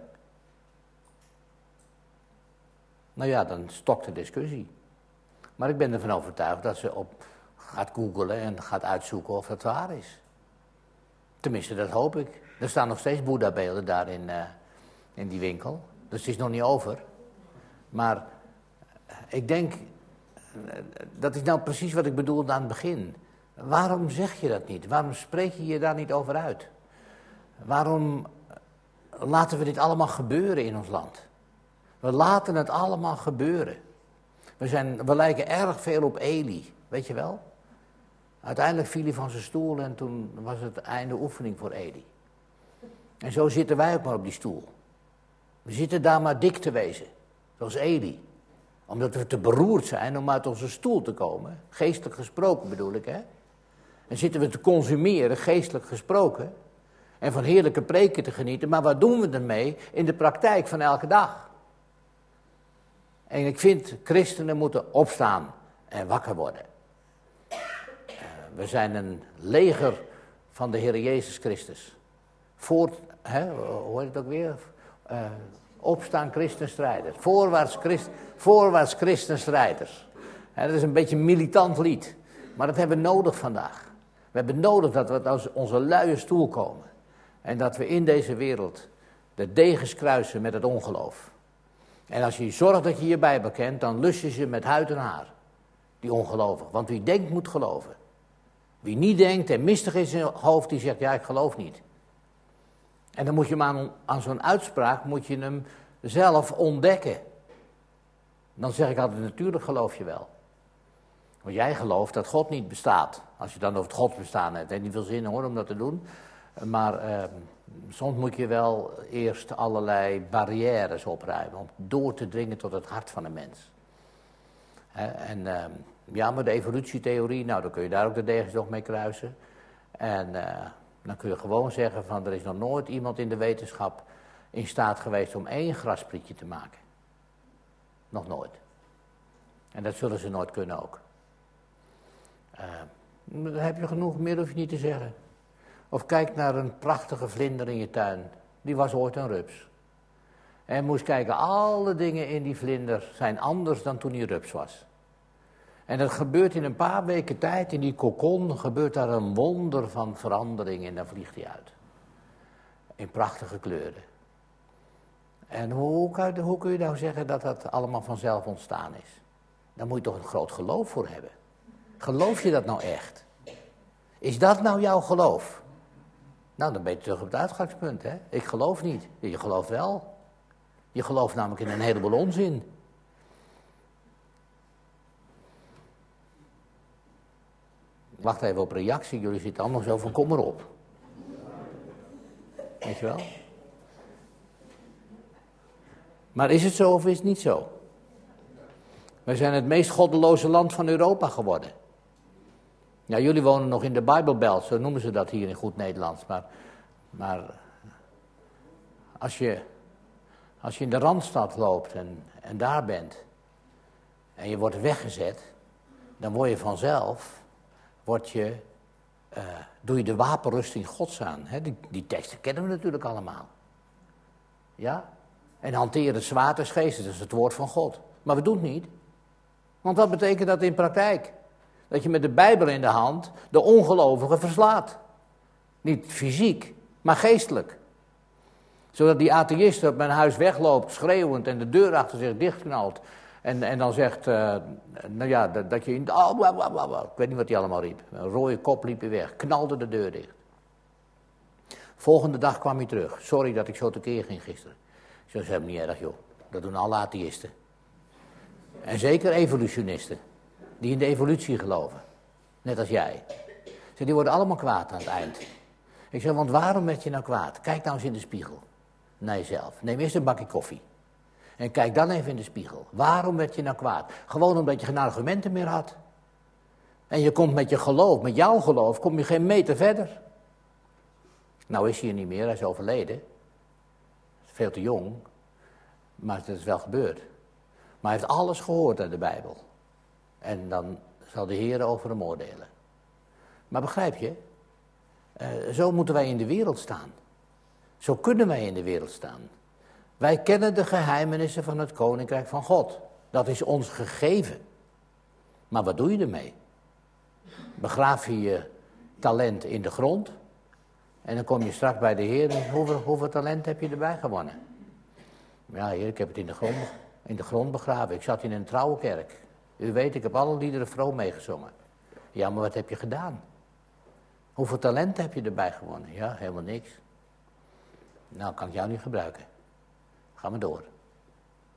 Nou ja, dan stokt de discussie. Maar ik ben ervan overtuigd dat ze gaat googlen en gaat uitzoeken of dat waar is. Tenminste, dat hoop ik. Er staan nog steeds Boeddha-beelden daar in die winkel. Dus het is nog niet over. Maar ik denk, dat is nou precies wat ik bedoelde aan het begin. Waarom zeg je dat niet? Waarom spreek je je daar niet over uit? Waarom laten we dit allemaal gebeuren in ons land? We laten het allemaal gebeuren. We lijken erg veel op Eli, weet je wel? Uiteindelijk viel hij van zijn stoel en toen was het einde oefening voor Eli. En zo zitten wij ook maar op die stoel. We zitten daar maar dik te wezen, zoals Eli. Omdat we te beroerd zijn om uit onze stoel te komen. Geestelijk gesproken bedoel ik, hè. En zitten we te consumeren, geestelijk gesproken. En van heerlijke preken te genieten. Maar wat doen we ermee in de praktijk van elke dag? En ik vind, christenen moeten opstaan en wakker worden. We zijn een leger van de Heer Jezus Christus. Hoe heet het ook weer? Opstaan christenstrijders. Voorwaarts christenstrijders. Dat is een beetje een militant lied. Maar dat hebben we nodig vandaag. We hebben nodig dat we uit onze luie stoel komen. En dat we in deze wereld de degens kruisen met het ongeloof. En als je zorgt dat je je Bijbel kent, dan lus je ze met huid en haar. Die ongelovig. Want wie denkt moet geloven. Wie niet denkt en mistig is in zijn hoofd, die zegt, ja, ik geloof niet. En dan moet je hem aan zo'n uitspraak, moet je hem zelf ontdekken. Dan zeg ik altijd, natuurlijk geloof je wel. Want jij gelooft dat God niet bestaat. Als je dan over het godsbestaan hebt. Het heeft niet veel zin hoor, om dat te doen. Maar soms moet je wel eerst allerlei barrières opruimen. Om door te dringen tot het hart van een mens. Ja, maar de evolutietheorie, nou dan kun je daar ook de degens nog mee kruisen. En dan kun je gewoon zeggen van er is nog nooit iemand in de wetenschap in staat geweest om 1 grasprietje te maken. Nog nooit. En dat zullen ze nooit kunnen ook. Dan heb je genoeg, meer hoef je niet te zeggen. Of kijk naar een prachtige vlinder in je tuin. Die was ooit een rups. En moest kijken, alle dingen in die vlinder zijn anders dan toen hij rups was. En dat gebeurt in een paar weken tijd, in die kokon, gebeurt daar een wonder van verandering en dan vliegt hij uit. In prachtige kleuren. En hoe kun je nou zeggen dat dat allemaal vanzelf ontstaan is? Daar moet je toch een groot geloof voor hebben. Geloof je dat nou echt? Is dat nou jouw geloof? Nou, dan ben je terug op het uitgangspunt, hè. Ik geloof niet. Je gelooft wel. Je gelooft namelijk in een heleboel onzin. Wacht even op reactie, jullie zitten allemaal zo van kom maar op. Weet je wel? Maar is het zo of is het niet zo? Wij zijn het meest goddeloze land van Europa geworden. Ja, jullie wonen nog in de Bijbelbelt, zo noemen ze dat hier in goed Nederlands. Maar als je in de Randstad loopt en daar bent en je wordt weggezet, dan word je vanzelf, doe je de wapenrusting Gods aan. Hè? Die teksten kennen we natuurlijk allemaal. Ja? En hanteer het zwaard des geestes, dat is het woord van God. Maar we doen het niet. Want wat betekent dat in praktijk? Dat je met de Bijbel in de hand de ongelovigen verslaat. Niet fysiek, maar geestelijk. Zodat die atheïst op mijn huis wegloopt, schreeuwend en de deur achter zich dichtknalt. En dan zegt, dat je... ik weet niet wat hij allemaal riep. Een rode kop liep hij weg, knalde de deur dicht. Volgende dag kwam hij terug. Sorry dat ik zo tekeer ging gisteren. Ik zei, dat is helemaal niet erg joh. Dat doen alle atheïsten. En zeker evolutionisten. Die in de evolutie geloven. Net als jij. Die worden allemaal kwaad aan het eind. Ik zeg, want waarom werd je nou kwaad? Kijk nou eens in de spiegel. Naar jezelf. Neem eerst een bakje koffie. En kijk dan even in de spiegel. Waarom werd je nou kwaad? Gewoon omdat je geen argumenten meer had. En je komt met je geloof, met jouw geloof, kom je geen meter verder. Nou is hij hier niet meer, hij is overleden. Is veel te jong. Maar het is wel gebeurd. Maar hij heeft alles gehoord uit de Bijbel. En dan zal de Heer over hem oordelen. Maar begrijp je? Zo moeten wij in de wereld staan. Zo kunnen wij in de wereld staan. Wij kennen de geheimenissen van het Koninkrijk van God. Dat is ons gegeven. Maar wat doe je ermee? Begraaf je je talent in de grond? En dan kom je straks bij de Heer en hoeveel talent heb je erbij gewonnen? Ja, Heer, ik heb het in de grond begraven. Ik zat in een trouwe kerk. U weet, ik heb alle liederen vroom meegezongen. Ja, maar wat heb je gedaan? Hoeveel talent heb je erbij gewonnen? Ja, helemaal niks. Nou, kan ik jou niet gebruiken. Ga maar door.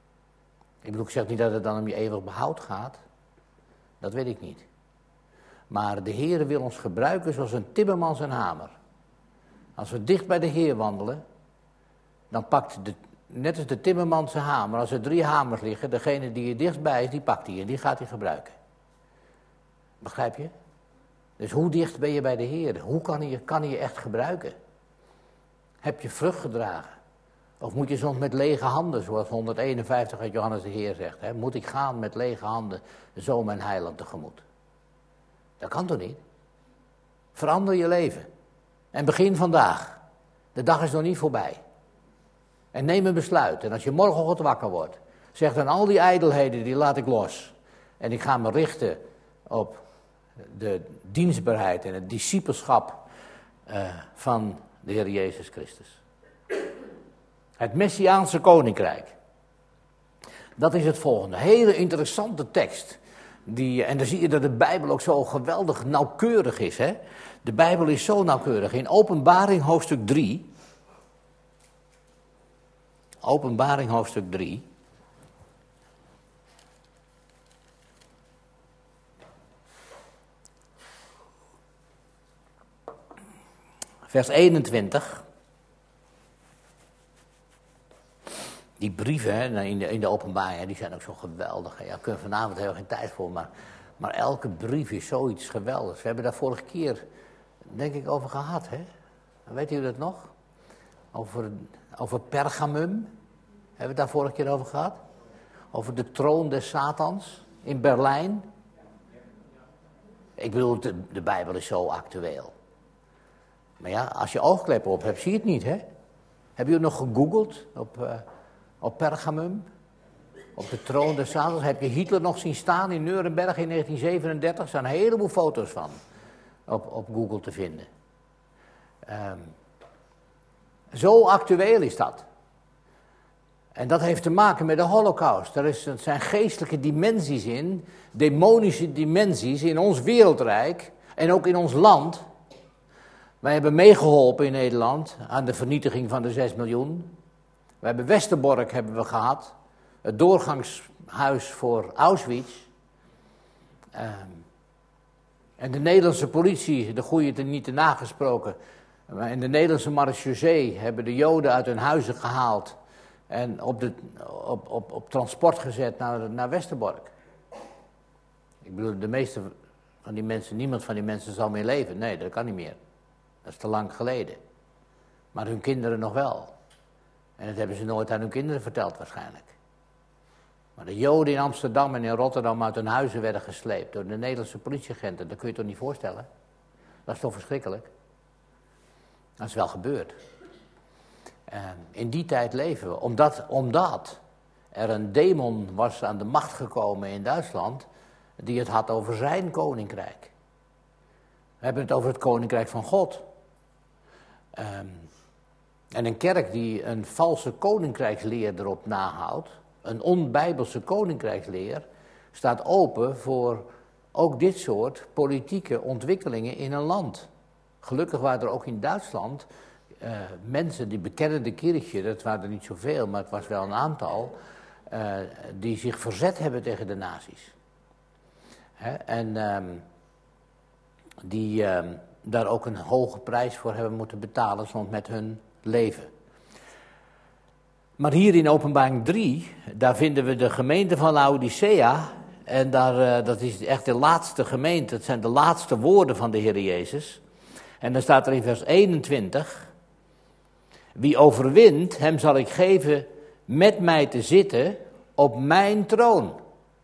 Ik bedoel, ik zeg niet dat het dan om je eeuwig behoud gaat. Dat weet ik niet. Maar de Heer wil ons gebruiken zoals een timmerman zijn hamer. Als we dicht bij de Heer wandelen, dan pakt net als de timmerman zijn hamer, als er 3 hamers liggen, degene die er dichtstbij is, die pakt hij en die gaat hij gebruiken. Begrijp je? Dus hoe dicht ben je bij de Heer? Hoe kan hij je echt gebruiken? Heb je vrucht gedragen? Of moet je soms met lege handen, zoals 151 uit Johannes de Heer zegt. Hè? Moet ik gaan met lege handen, zo mijn heiland tegemoet? Dat kan toch niet? Verander je leven. En begin vandaag. De dag is nog niet voorbij. En neem een besluit. En als je morgenochtend wakker wordt, zeg dan al die ijdelheden, die laat ik los. En ik ga me richten op de dienstbaarheid en het discipelschap van de Heer Jezus Christus. Het Messiaanse koninkrijk. Dat is het volgende. Hele interessante tekst. En dan zie je dat de Bijbel ook zo geweldig nauwkeurig is. Hè? De Bijbel is zo nauwkeurig. In Openbaring hoofdstuk 3. Openbaring hoofdstuk 3. Vers 21. Die brieven hè, in de openbaring, die zijn ook zo geweldig. Hè. Ja, daar kunnen we vanavond helemaal geen tijd voor, maar elke brief is zoiets geweldigs. We hebben daar vorige keer, denk ik, over gehad. Hè? Weet u dat nog? Over Pergamum. Hebben we het daar vorige keer over gehad? Over de troon des Satans in Berlijn. Ik bedoel, de Bijbel is zo actueel. Maar ja, als je oogkleppen op hebt, zie je het niet, hè? Heb je het nog gegoogeld op Pergamum? Op de troon des Satans? Heb je Hitler nog zien staan in Nuremberg in 1937? Er zijn een heleboel foto's van op Google te vinden. Zo actueel is dat. En dat heeft te maken met de Holocaust. Er zijn geestelijke dimensies in, demonische dimensies in ons wereldrijk en ook in ons land. Wij hebben meegeholpen in Nederland aan de vernietiging van de 6 miljoen. We hebben Westerbork gehad, het doorgangshuis voor Auschwitz. En de Nederlandse politie, de goeie te niet te nagesproken, en de Nederlandse marechaussee hebben de Joden uit hun huizen gehaald en op transport gezet naar Westerbork. Ik bedoel, de meeste van die mensen, niemand van die mensen zal meer leven. Nee, dat kan niet meer. Dat is te lang geleden. Maar hun kinderen nog wel. En dat hebben ze nooit aan hun kinderen verteld waarschijnlijk. Maar de Joden in Amsterdam en in Rotterdam uit hun huizen werden gesleept door de Nederlandse politieagenten. Dat kun je toch niet voorstellen? Dat is toch verschrikkelijk? Dat is wel gebeurd. In die tijd leven we. Omdat er een demon was aan de macht gekomen in Duitsland, die het had over zijn koninkrijk. We hebben het over het koninkrijk van God. En een kerk die een valse koninkrijksleer erop nahoudt, een onbijbelse koninkrijksleer, staat open voor ook dit soort politieke ontwikkelingen in een land. Gelukkig waren er ook in Duitsland mensen die bekennen de kirchje, dat waren er niet zoveel, maar het was wel een aantal, die zich verzet hebben tegen de nazi's. En die daar ook een hoge prijs voor hebben moeten betalen, soms met hun leven. Maar hier in Openbaring 3, daar vinden we de gemeente van Laodicea. En dat is echt de laatste gemeente, het zijn de laatste woorden van de Heer Jezus. En dan staat er in vers 21, wie overwint, hem zal ik geven met mij te zitten op mijn troon.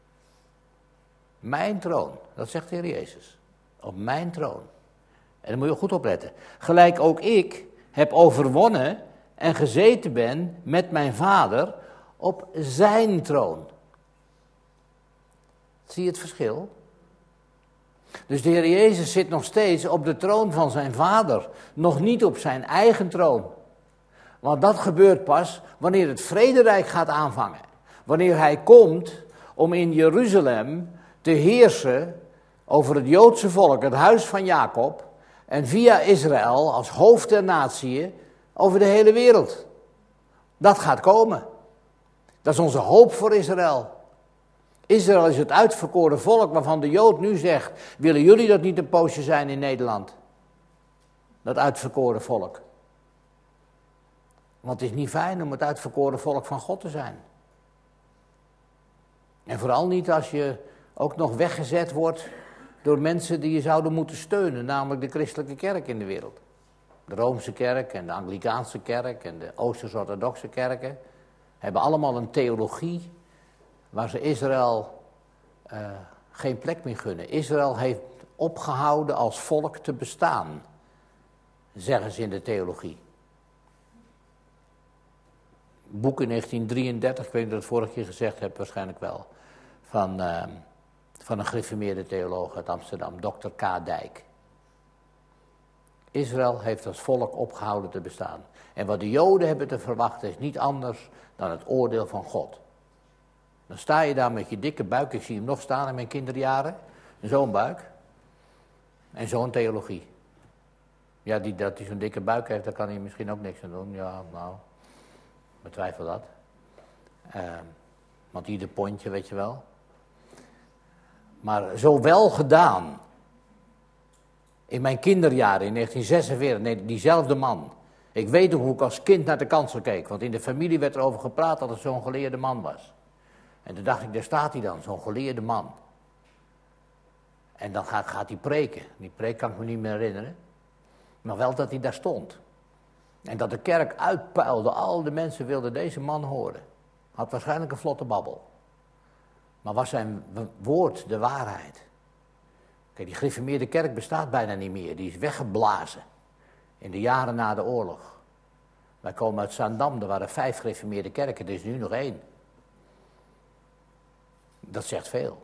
Mijn troon, dat zegt de Heer Jezus. Op mijn troon. En daar moet je goed opletten. Gelijk ook ik heb overwonnen en gezeten ben met mijn Vader op zijn troon. Zie je het verschil? Dus de Heer Jezus zit nog steeds op de troon van zijn Vader. Nog niet op zijn eigen troon. Want dat gebeurt pas wanneer het vrederijk gaat aanvangen. Wanneer hij komt om in Jeruzalem te heersen over het Joodse volk, het huis van Jacob, en via Israël als hoofd der natie over de hele wereld. Dat gaat komen. Dat is onze hoop voor Israël. Israël is het uitverkoren volk waarvan de Jood nu zegt, willen jullie dat niet een poosje zijn in Nederland? Dat uitverkoren volk. Want het is niet fijn om het uitverkoren volk van God te zijn. En vooral niet als je ook nog weggezet wordt door mensen die je zouden moeten steunen, namelijk de christelijke kerk in de wereld. De Roomse kerk en de Anglikaanse kerk en de Oosters-orthodoxe kerken hebben allemaal een theologie waar ze Israël geen plek meer gunnen. Israël heeft opgehouden als volk te bestaan, zeggen ze in de theologie. Boek in 1933, ik weet niet of ik het vorige keer gezegd heb, waarschijnlijk wel, van een gereformeerde theoloog uit Amsterdam, Dr. K. Dijk. Israël heeft als volk opgehouden te bestaan. En wat de Joden hebben te verwachten is niet anders dan het oordeel van God. Dan sta je daar met je dikke buik, ik zie hem nog staan in mijn kinderjaren, zo'n buik en zo'n theologie. Ja, dat hij zo'n dikke buik heeft, daar kan hij misschien ook niks aan doen. Ja, nou, betwijfel dat. Want ieder pondje, weet je wel. Maar zo wel gedaan. In mijn kinderjaren, in 1946, nee, diezelfde man. Ik weet nog hoe ik als kind naar de kansel keek. Want in de familie werd er over gepraat dat het zo'n geleerde man was. En toen dacht ik, daar staat hij dan, zo'n geleerde man. En dan gaat hij preken. Die preek kan ik me niet meer herinneren. Maar wel dat hij daar stond. En dat de kerk uitpuilde, al de mensen wilden deze man horen. Had waarschijnlijk een vlotte babbel. Maar was zijn woord de waarheid? Kijk, die gereformeerde kerk bestaat bijna niet meer. Die is weggeblazen. In de jaren na de oorlog. Wij komen uit Zaandam, er waren 5 gereformeerde kerken, er is nu nog 1. Dat zegt veel.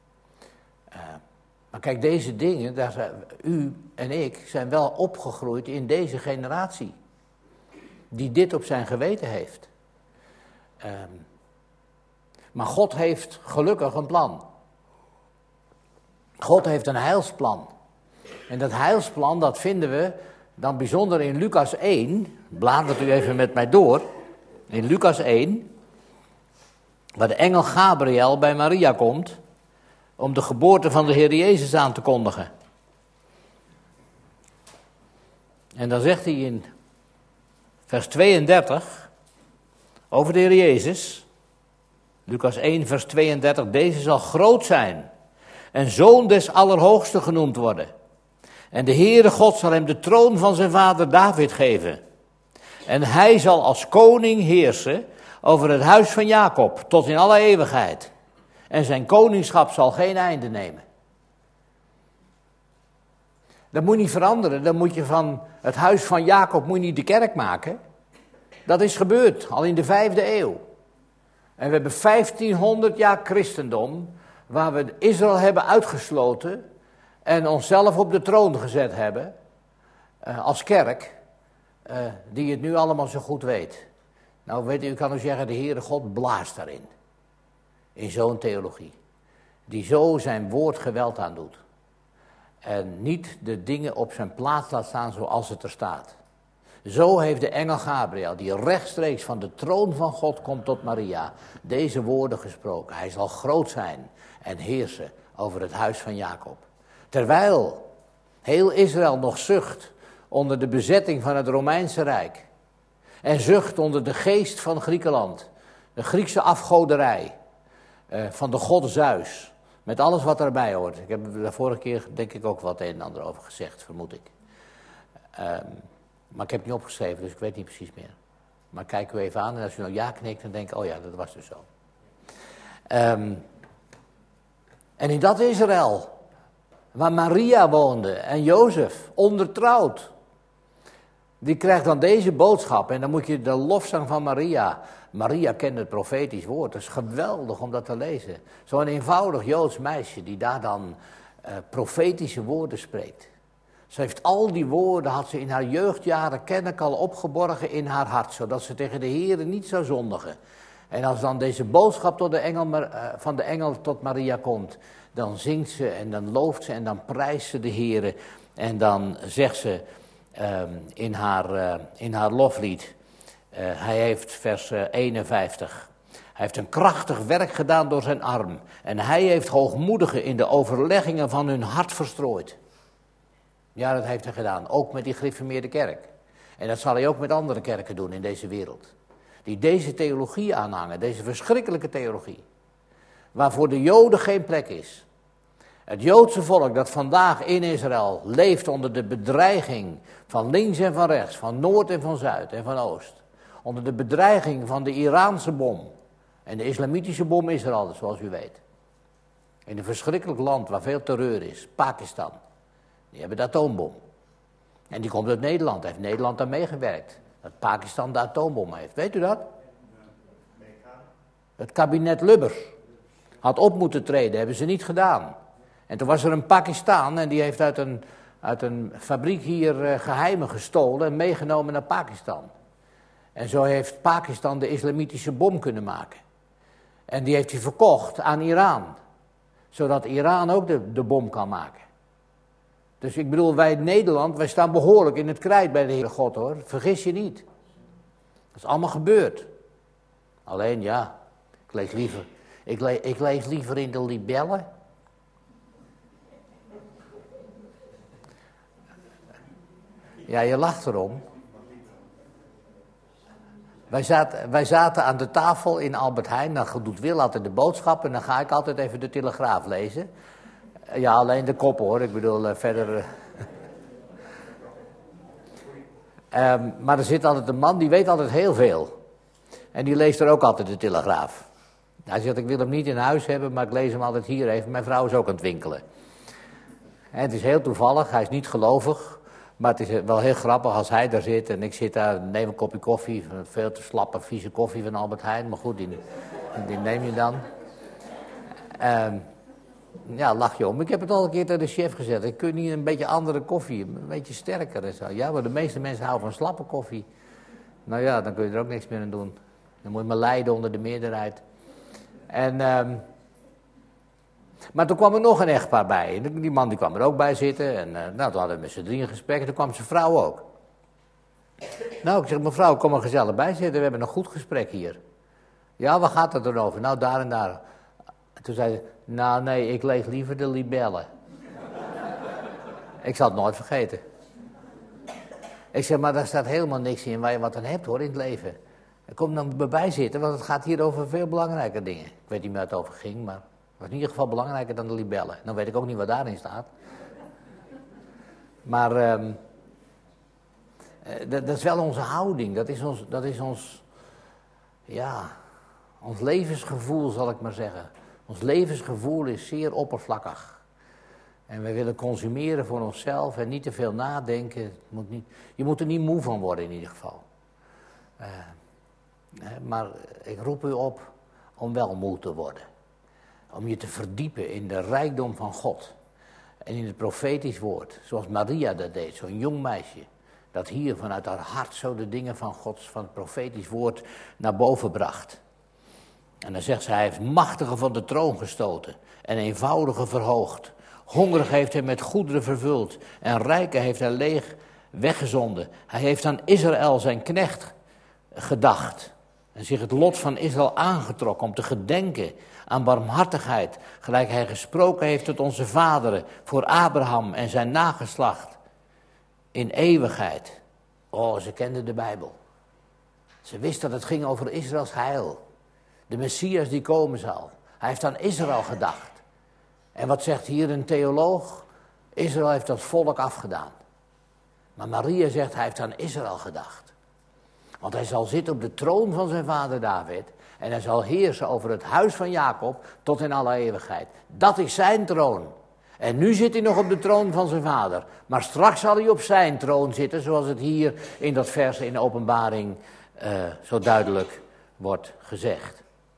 Maar kijk, deze dingen, u en ik zijn wel opgegroeid in deze generatie. Die dit op zijn geweten heeft. Maar God heeft gelukkig een plan. God heeft een heilsplan. En dat heilsplan, dat vinden we dan bijzonder in Lucas 1. Bladert u even met mij door. In Lucas 1. Waar de engel Gabriel bij Maria komt. Om de geboorte van de Heer Jezus aan te kondigen. En dan zegt hij in vers 32. Over de Heer Jezus. Lucas 1 vers 32. Deze zal groot zijn. En zoon des Allerhoogsten genoemd worden. En de Heere God zal hem de troon van zijn vader David geven. En hij zal als koning heersen over het huis van Jacob tot in alle eeuwigheid. En zijn koningschap zal geen einde nemen. Dat moet niet veranderen. Dan moet je van het huis van Jacob moet je niet de kerk maken. Dat is gebeurd, al in de 5e eeuw. En we hebben 1500 jaar christendom, waar we Israël hebben uitgesloten en onszelf op de troon gezet hebben, als kerk, die het nu allemaal zo goed weet. Nou weet u kan u zeggen, de Heere God blaast daarin. In zo'n theologie. Die zo zijn woord geweld aan doet. En niet de dingen op zijn plaats laat staan zoals het er staat. Zo heeft de engel Gabriel, die rechtstreeks van de troon van God komt tot Maria, deze woorden gesproken. Hij zal groot zijn en heersen over het huis van Jacob. Terwijl heel Israël nog zucht onder de bezetting van het Romeinse Rijk. En zucht onder de geest van Griekenland. De Griekse afgoderij. Van de god Zeus. Met alles wat erbij hoort. Ik heb er de vorige keer denk ik ook wat een en ander over gezegd, vermoed ik. Maar ik heb het niet opgeschreven, dus ik weet niet precies meer. Maar kijk u even aan en als u nou ja knikt, dan denk ik, oh ja, dat was dus zo. En in dat Israël, waar Maria woonde en Jozef, ondertrouwd. Die krijgt dan deze boodschap en dan moet je de lofzang van Maria. Maria kende het profetisch woord, dat is geweldig om dat te lezen. Zo'n eenvoudig Joods meisje die daar dan profetische woorden spreekt. Ze heeft al die woorden, had ze in haar jeugdjaren kennelijk al opgeborgen in haar hart, zodat ze tegen de Heere niet zou zondigen. En als dan deze boodschap tot van de engel tot Maria komt, dan zingt ze en dan looft ze en dan prijst ze de Heere. En dan zegt ze in haar loflied, hij heeft vers 51, Hij heeft een krachtig werk gedaan door zijn arm. En hij heeft hoogmoedigen in de overleggingen van hun hart verstrooid. Ja, dat heeft hij gedaan. Ook met die gereformeerde kerk. En dat zal hij ook met andere kerken doen in deze wereld. Die deze theologie aanhangen, deze verschrikkelijke theologie. Waarvoor de Joden geen plek is. Het Joodse volk dat vandaag in Israël leeft onder de bedreiging van links en van rechts, van noord en van zuid en van oost. Onder de bedreiging van de Iraanse bom. En de islamitische bom is er al, zoals u weet. In een verschrikkelijk land waar veel terreur is, Pakistan. Die hebben de atoombom. En die komt uit Nederland, heeft Nederland daar meegewerkt. Dat Pakistan de atoombom heeft, weet u dat? Het kabinet Lubbers had op moeten treden, hebben ze niet gedaan. En toen was er een Pakistan en die heeft uit een fabriek hier geheimen gestolen en meegenomen naar Pakistan. En zo heeft Pakistan de islamitische bom kunnen maken. En die heeft hij verkocht aan Iran. Zodat Iran ook de bom kan maken. Dus ik bedoel, wij in Nederland, wij staan behoorlijk in het krijt bij de Heere God hoor. Vergis je niet. Dat is allemaal gebeurd. Alleen ja, ik lees liever in de libellen. Ja, je lacht erom. Wij zaten aan de tafel in Albert Heijn. Dan doet Wil altijd de boodschap en dan ga ik altijd even de Telegraaf lezen. Ja, alleen de kop hoor, ik bedoel verder. Maar er zit altijd een man, die weet altijd heel veel. En die leest er ook altijd de Telegraaf. Hij zegt, ik wil hem niet in huis hebben, maar ik lees hem altijd hier even. Mijn vrouw is ook aan het winkelen. En het is heel toevallig, hij is niet gelovig. Maar het is wel heel grappig als hij daar zit en ik zit daar, neem een kopje koffie. Veel te slappe, vieze koffie van Albert Heijn, maar goed, die neem je dan. Ja, lach je om. Ik heb het al een keer tegen de chef gezegd. Ik kun niet een beetje andere koffie, een beetje sterker en zo. Ja, maar de meeste mensen houden van slappe koffie. Nou ja, dan kun je er ook niks meer aan doen. Dan moet je maar lijden onder de meerderheid. Maar toen kwam er nog een echtpaar bij. En die man die kwam er ook bij zitten. En toen hadden we met z'n drieën gesprek. En toen kwam zijn vrouw ook. Nou, ik zeg, mevrouw, kom maar gezellig bij zitten. We hebben een goed gesprek hier. Ja, waar gaat het dan over? Nou, daar en daar. En toen zei ze, nou nee, ik lees liever de libellen. Ik zal het nooit vergeten. Ik zeg, maar daar staat helemaal niks in waar je wat aan hebt hoor in het leven. Kom dan bij zitten, want het gaat hier over veel belangrijke dingen. Ik weet niet meer waar het over ging, maar het was in ieder geval belangrijker dan de libellen. Dan weet ik ook niet wat daarin staat. Maar dat is wel onze houding, dat is ons levensgevoel zal ik maar zeggen. Ons levensgevoel is zeer oppervlakkig. En we willen consumeren voor onszelf en niet te veel nadenken. Je moet er niet moe van worden in ieder geval. Maar ik roep u op om wel moe te worden. Om je te verdiepen in de rijkdom van God. En in het profetisch woord. Zoals Maria dat deed, zo'n jong meisje. Dat hier vanuit haar hart zo de dingen van het profetisch woord naar boven bracht. En dan zegt ze, hij heeft machtigen van de troon gestoten. En eenvoudigen verhoogd. Hongerigen heeft hij met goederen vervuld. En rijken heeft hij leeg weggezonden. Hij heeft aan Israël zijn knecht gedacht. En zich het lot van Israël aangetrokken om te gedenken aan barmhartigheid. Gelijk hij gesproken heeft tot onze vaderen voor Abraham en zijn nageslacht. In eeuwigheid. Oh, ze kenden de Bijbel. Ze wist dat het ging over Israëls heil. De Messias die komen zal. Hij heeft aan Israël gedacht. En wat zegt hier een theoloog? Israël heeft dat volk afgedaan. Maar Maria zegt, hij heeft aan Israël gedacht. Want hij zal zitten op de troon van zijn vader David. En hij zal heersen over het huis van Jacob tot in alle eeuwigheid. Dat is zijn troon. En nu zit hij nog op de troon van zijn vader. Maar straks zal hij op zijn troon zitten, zoals het hier in dat vers in de Openbaring zo duidelijk wordt gezegd.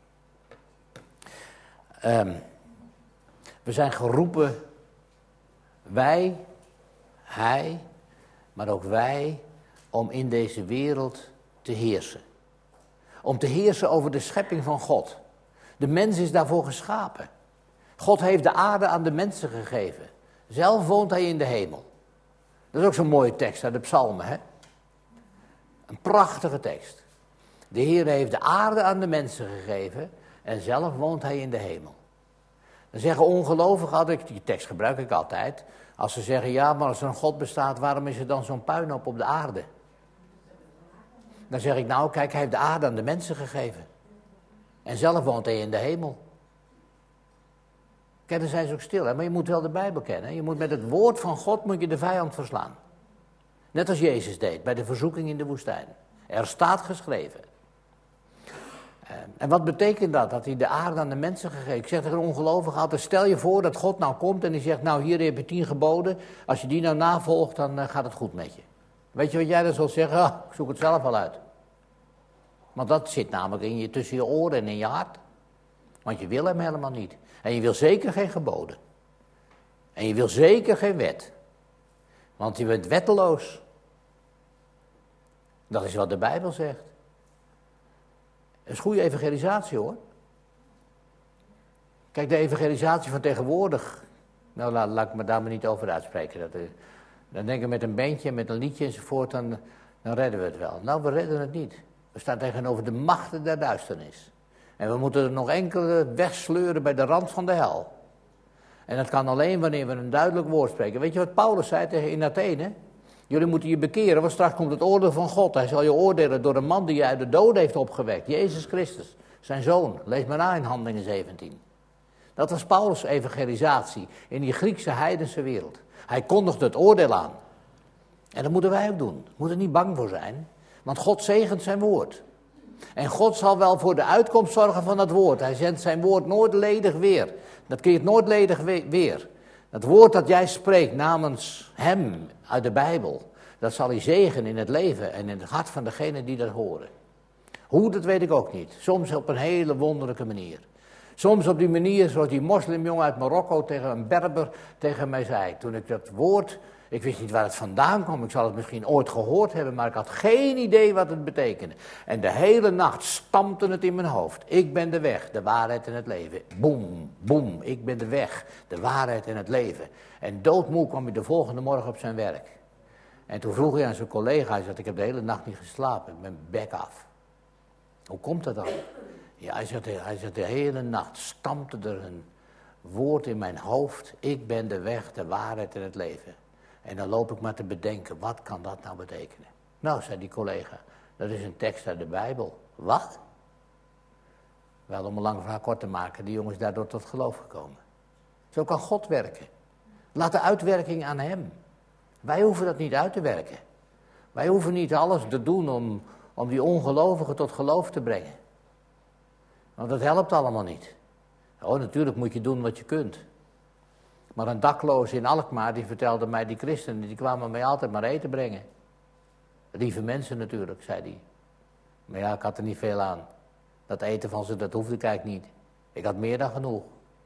We zijn geroepen, wij, hij, maar ook wij, om in deze wereld te heersen. Om te heersen over de schepping van God. De mens is daarvoor geschapen. God heeft de aarde aan de mensen gegeven. Zelf woont hij in de hemel. Dat is ook zo'n mooie tekst uit de psalmen, hè? Een prachtige tekst. De Heer heeft de aarde aan de mensen gegeven en zelf woont hij in de hemel. Dan zeggen ongelovigen altijd, die tekst gebruik ik altijd, als ze zeggen, ja, maar als er een God bestaat, waarom is er dan zo'n puinhoop op de aarde? Dan zeg ik, nou kijk, hij heeft de aarde aan de mensen gegeven. En zelf woont hij in de hemel. Kijk, dan zijn ze ook stil, hè? Maar je moet wel de Bijbel kennen. Je moet met het woord van God moet je de vijand verslaan. Net als Jezus deed bij de verzoeking in de woestijn. Er staat geschreven. En wat betekent dat? Dat hij de aarde aan de mensen gegeven. Ik zeg tegen een ongelovige altijd, stel je voor dat God nou komt en die zegt, nou hier heb je 10 geboden. Als je die nou navolgt, dan gaat het goed met je. Weet je wat jij dan zult zeggen? Oh, ik zoek het zelf wel uit. Want dat zit namelijk tussen je oren en in je hart. Want je wil hem helemaal niet. En je wil zeker geen geboden. En je wil zeker geen wet. Want je bent wetteloos. Dat is wat de Bijbel zegt. Dat is goede evangelisatie hoor. Kijk, de evangelisatie van tegenwoordig. Nou, laat ik me daar maar niet over uitspreken. Dan denken we met een bandje, met een liedje enzovoort, dan redden we het wel. Nou, we redden het niet. We staan tegenover de machten der duisternis. En we moeten er nog enkele wegsleuren bij de rand van de hel. En dat kan alleen wanneer we een duidelijk woord spreken. Weet je wat Paulus zei tegen in Athene? Jullie moeten je bekeren, want straks komt het oordeel van God. Hij zal je oordelen door een man die je uit de doden heeft opgewekt. Jezus Christus, zijn zoon. Lees maar na in Handelingen 17. Dat was Paulus' evangelisatie in die Griekse heidense wereld. Hij kondigde het oordeel aan. En dat moeten wij ook doen. We moeten er niet bang voor zijn. Want God zegent zijn woord. En God zal wel voor de uitkomst zorgen van dat woord. Hij zendt zijn woord nooit ledig weer. Dat keert nooit ledig weer. Het woord dat jij spreekt namens hem uit de Bijbel, dat zal hij zegenen in het leven en in het hart van degenen die dat horen. Hoe, dat weet ik ook niet. Soms op een hele wonderlijke manier. Soms op die manier zoals die moslimjongen uit Marokko tegen een Berber tegen mij zei. Toen ik dat woord, ik wist niet waar het vandaan kwam. Ik zal het misschien ooit gehoord hebben, maar ik had geen idee wat het betekende. En de hele nacht stampte het in mijn hoofd. Ik ben de weg, de waarheid en het leven. Boem, boem, ik ben de weg, de waarheid en het leven. En doodmoe kwam hij de volgende morgen op zijn werk. En toen vroeg hij aan zijn collega, hij zei, ik heb de hele nacht niet geslapen, ik ben bek af. Hoe komt dat dan? Ja, hij zegt, de hele nacht stampte er een woord in mijn hoofd. Ik ben de weg, de waarheid en het leven. En dan loop ik maar te bedenken, wat kan dat nou betekenen? Nou, zei die collega, dat is een tekst uit de Bijbel. Wat? Wel, om een lang verhaal kort te maken, die jongen is daardoor tot geloof gekomen. Zo kan God werken. Laat de uitwerking aan hem. Wij hoeven dat niet uit te werken. Wij hoeven niet alles te doen om die ongelovigen tot geloof te brengen. Want dat helpt allemaal niet. Oh, natuurlijk moet je doen wat je kunt. Maar een dakloze in Alkmaar, die vertelde mij, die christenen, die kwamen mij altijd maar eten brengen. Lieve mensen natuurlijk, zei hij. Maar ja, ik had er niet veel aan. Dat eten van ze, dat hoefde ik eigenlijk niet. Ik had meer dan genoeg.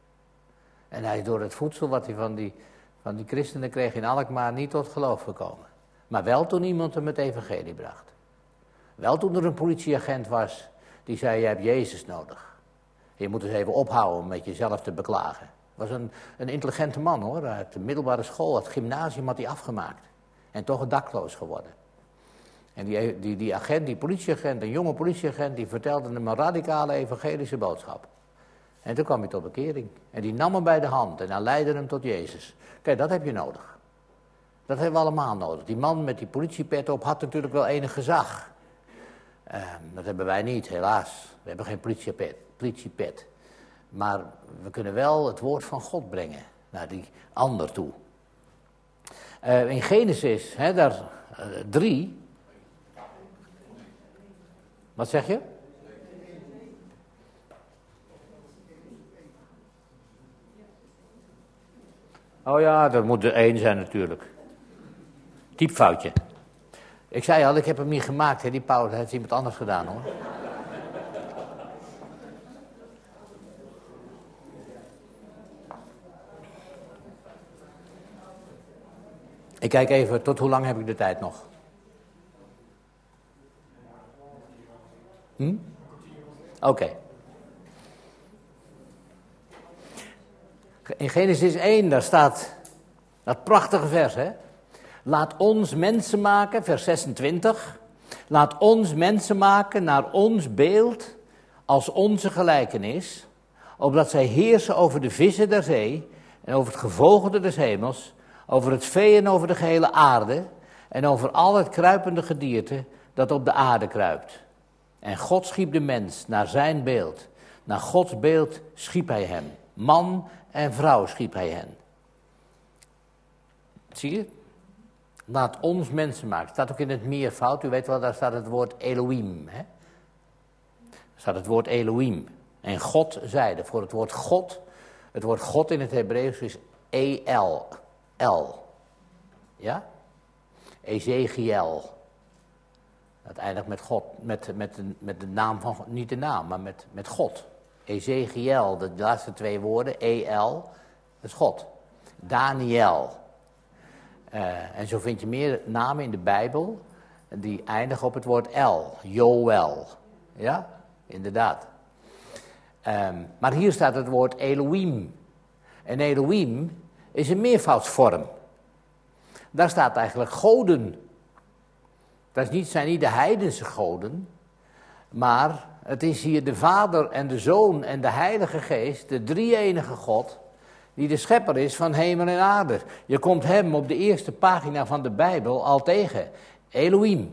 En hij is door het voedsel wat hij van die christenen kreeg in Alkmaar niet tot geloof gekomen. Maar wel toen iemand hem het evangelie bracht. Wel toen er een politieagent was die zei, je hebt Jezus nodig. Je moet eens even ophouden met jezelf te beklagen. Was een intelligente man hoor, uit de middelbare school, het gymnasium had hij afgemaakt. En toch een dakloos geworden. En die agent, die politieagent, een jonge politieagent, die vertelde hem een radicale evangelische boodschap. En toen kwam hij tot bekering. En die nam hem bij de hand en hij leidde hem tot Jezus. Kijk, dat heb je nodig. Dat hebben we allemaal nodig. Die man met die politiepet op had natuurlijk wel enig gezag. Dat hebben wij niet, helaas. We hebben geen politiepet. Maar we kunnen wel het woord van God brengen naar die ander toe. In Genesis, daar 3. Wat zeg je? Oh ja, dat moet er 1 zijn natuurlijk. Typfoutje. Ik zei al, ik heb hem niet gemaakt, hè, die Paulus, heeft iemand anders gedaan hoor. Ik kijk even, tot hoe lang heb ik de tijd nog? Oké. In Genesis 1, daar staat dat prachtige vers, hè. Laat ons mensen maken, vers 26, Laat ons mensen maken naar ons beeld, als onze gelijkenis, opdat zij heersen over de vissen der zee en over het gevogelte des hemels, over het vee en over de gehele aarde en over al het kruipende gedierte dat op de aarde kruipt. En God schiep de mens naar zijn beeld. Naar Gods beeld schiep hij hem. Man en vrouw schiep hij hen. Zie je? Laat ons mensen maken. Het staat ook in het meervoud. U weet wel, daar staat het woord Elohim. Hè? Daar staat het woord Elohim. En God zeide. Voor het woord God in het Hebreeuws is El. El. Ja? Ezekiel. Dat eindigt met God, met de naam van God, niet de naam, maar met God. Ezekiel, de laatste twee woorden, El, dat is God. Daniel. En zo vind je meer namen in de Bijbel die eindigen op het woord El. Joël. Ja, inderdaad. Maar hier staat het woord Elohim. En Elohim is een meervoudsvorm. Daar staat eigenlijk goden. Dat zijn niet de heidense goden, maar het is hier de Vader en de Zoon en de Heilige Geest, de drie-enige God, die de schepper is van hemel en aarde. Je komt hem op de eerste pagina van de Bijbel al tegen. Elohim.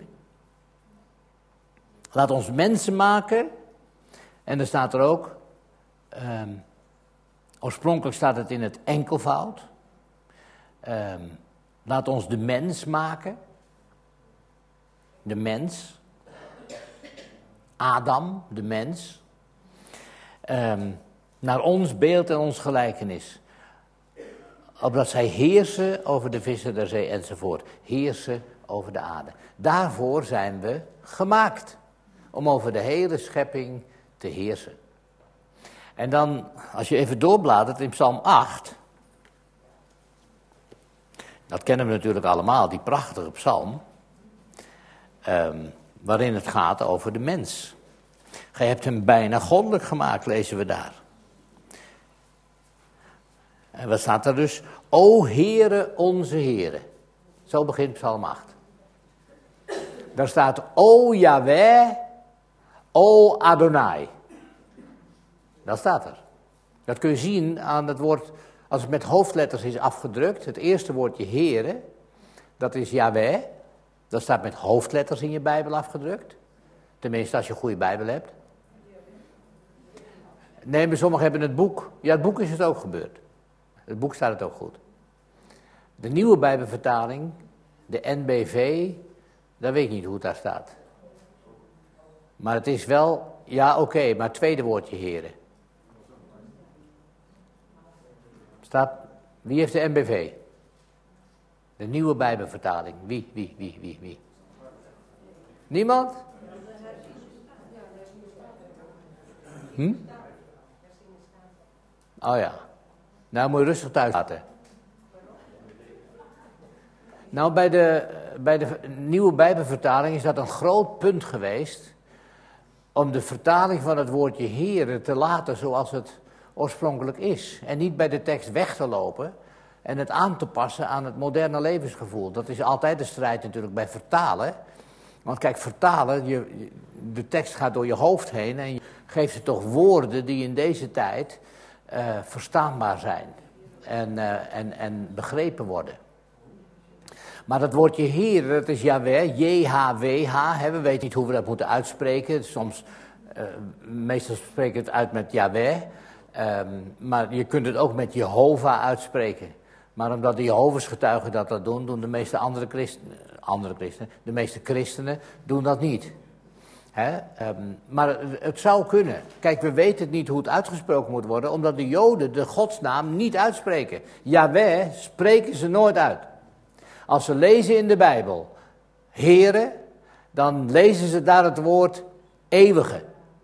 Laat ons mensen maken. En er staat er ook, oorspronkelijk staat het in het enkelvoud. Laat ons de mens maken. De mens. Adam, de mens. Naar ons beeld en ons gelijkenis. Opdat zij heersen over de vissen der zee enzovoort. Heersen over de aarde. Daarvoor zijn we gemaakt. Om over de hele schepping te heersen. En dan, als je even doorbladert in Psalm 8. Dat kennen we natuurlijk allemaal, die prachtige psalm. Waarin het gaat over de mens. Gij hebt hem bijna goddelijk gemaakt, lezen we daar. En wat staat er dus? O Heere, onze Heere. Zo begint Psalm 8. Daar staat O Yahweh, O Adonai. Dat staat er. Dat kun je zien aan het woord, als het met hoofdletters is afgedrukt. Het eerste woordje Heere, dat is Yahweh. Dat staat met hoofdletters in je Bijbel afgedrukt. Tenminste, als je een goede Bijbel hebt. Nee, maar sommigen hebben het boek. Ja, het boek is het ook gebeurd. Het boek staat het ook goed. De nieuwe Bijbelvertaling, de NBV, daar weet ik niet hoe het daar staat. Maar het is wel, ja oké, maar het tweede woordje Heren. Staat, wie heeft de NBV? De nieuwe Bijbelvertaling. Wie? Niemand? Oh ja. Nou, moet je rustig thuis laten. Nou, bij de nieuwe Bijbelvertaling is dat een groot punt geweest. Om de vertaling van het woordje Heere te laten zoals het oorspronkelijk is. En niet bij de tekst weg te lopen. En het aan te passen aan het moderne levensgevoel. Dat is altijd de strijd natuurlijk bij vertalen. Want kijk, vertalen, de tekst gaat door je hoofd heen en je geeft ze toch woorden die in deze tijd verstaanbaar zijn. En begrepen worden. Maar dat woordje Heer, dat is Yahweh, J-H-W-H. We weten niet hoe we dat moeten uitspreken. Meestal spreken we het uit met Yahweh. Maar je kunt het ook met Jehovah uitspreken. Maar omdat de Jehovah's getuigen dat doen, doen de meeste de meeste christenen doen dat niet. Maar het zou kunnen. Kijk, we weten niet hoe het uitgesproken moet worden, omdat de Joden de godsnaam niet uitspreken. Yahweh spreken ze nooit uit. Als ze lezen in de Bijbel, Heere, dan lezen ze daar het woord eeuwige.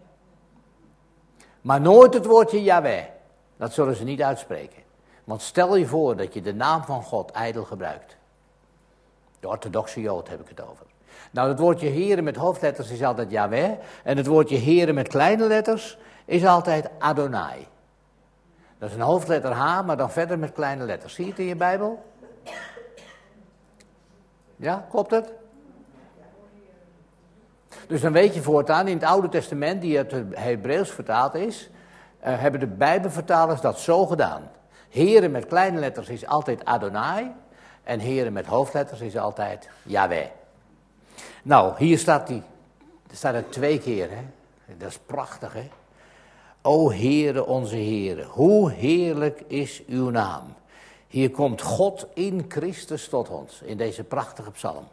Maar nooit het woordje Yahweh. Dat zullen ze niet uitspreken. Want stel je voor dat je de naam van God ijdel gebruikt. De orthodoxe Jood heb ik het over. Nou, het woordje Heere met hoofdletters is altijd Yahweh. En het woordje Heere met kleine letters is altijd Adonai. Dat is een hoofdletter H, maar dan verder met kleine letters. Zie je het in je Bijbel? Ja, klopt het? Dus dan weet je voortaan, in het Oude Testament, die uit het Hebreeuws vertaald is, hebben de Bijbelvertalers dat zo gedaan. Heren met kleine letters is altijd Adonai en heren met hoofdletters is altijd Yahweh. Nou, hier staat het 2 keer, hè. Dat is prachtig, hè. O Heere onze Heere, hoe heerlijk is uw naam. Hier komt God in Christus tot ons, in deze prachtige psalm.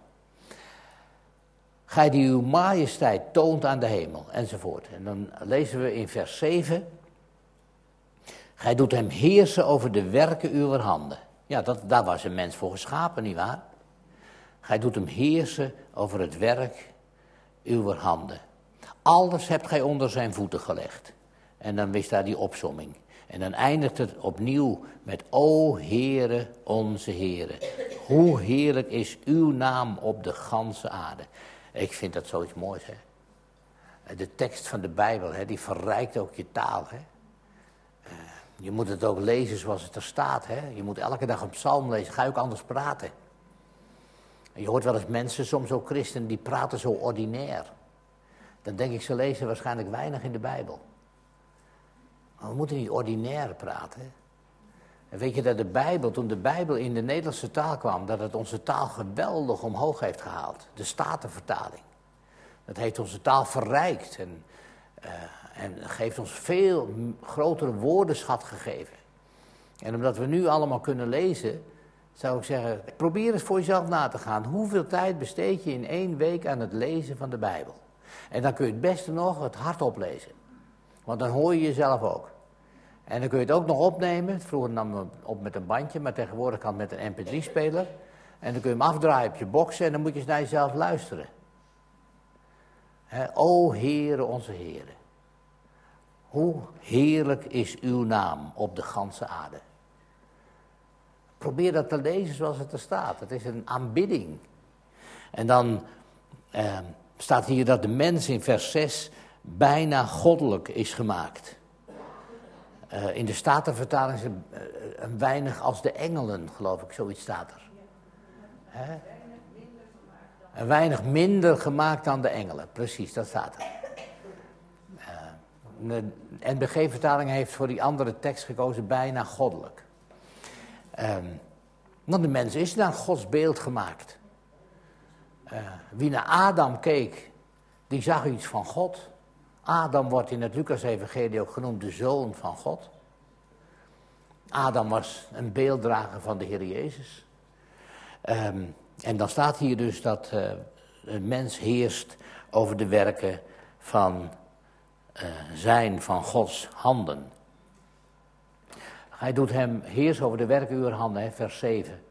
Gij die uw majesteit toont aan de hemel, enzovoort. En dan lezen we in vers 7. Gij doet hem heersen over de werken uw handen. Ja, daar was een mens voor geschapen, nietwaar? Gij doet hem heersen over het werk uw handen. Alles hebt gij onder zijn voeten gelegd. En dan is daar die opsomming. En dan eindigt het opnieuw met, O Heere, onze Heere. Hoe heerlijk is uw naam op de ganse aarde. Ik vind dat zoiets moois, hè. De tekst van de Bijbel, hè, die verrijkt ook je taal, hè. Je moet het ook lezen zoals het er staat, hè. Je moet elke dag een psalm lezen, ga je ook anders praten. En je hoort wel eens mensen, soms ook christenen, die praten zo ordinair. Dan denk ik, ze lezen waarschijnlijk weinig in de Bijbel. Maar we moeten niet ordinair praten. En weet je dat toen de Bijbel in de Nederlandse taal kwam, dat het onze taal geweldig omhoog heeft gehaald. De Statenvertaling. Dat heeft onze taal verrijkt en geeft ons veel grotere woordenschat gegeven. En omdat we nu allemaal kunnen lezen, zou ik zeggen, probeer eens voor jezelf na te gaan. Hoeveel tijd besteed je in 1 week aan het lezen van de Bijbel? En dan kun je het beste nog het hardop lezen. Want dan hoor je jezelf ook. En dan kun je het ook nog opnemen. Vroeger nam je op met een bandje, maar tegenwoordig kan het met een mp3-speler. En dan kun je hem afdraaien op je boxen en dan moet je eens naar jezelf luisteren. O Heere onze Heere. Hoe heerlijk is uw naam op de ganse aarde. Probeer dat te lezen zoals het er staat. Het is een aanbidding. En dan staat hier dat de mens in vers 6 bijna goddelijk is gemaakt. In de Statenvertaling is het een weinig als de engelen, geloof ik, zoiets staat er. Een weinig minder gemaakt dan de engelen, precies, dat staat er. De NBG-vertaling heeft voor die andere tekst gekozen, bijna goddelijk. Want de mens is naar Gods beeld gemaakt. Wie naar Adam keek, die zag iets van God. Adam wordt in het Lucas-evangelie ook genoemd de zoon van God. Adam was een beelddrager van de Heer Jezus. En dan staat hier dus dat een mens heerst over de werken van van Gods handen. Hij doet hem heersen over de werken uw handen, hè, vers 7.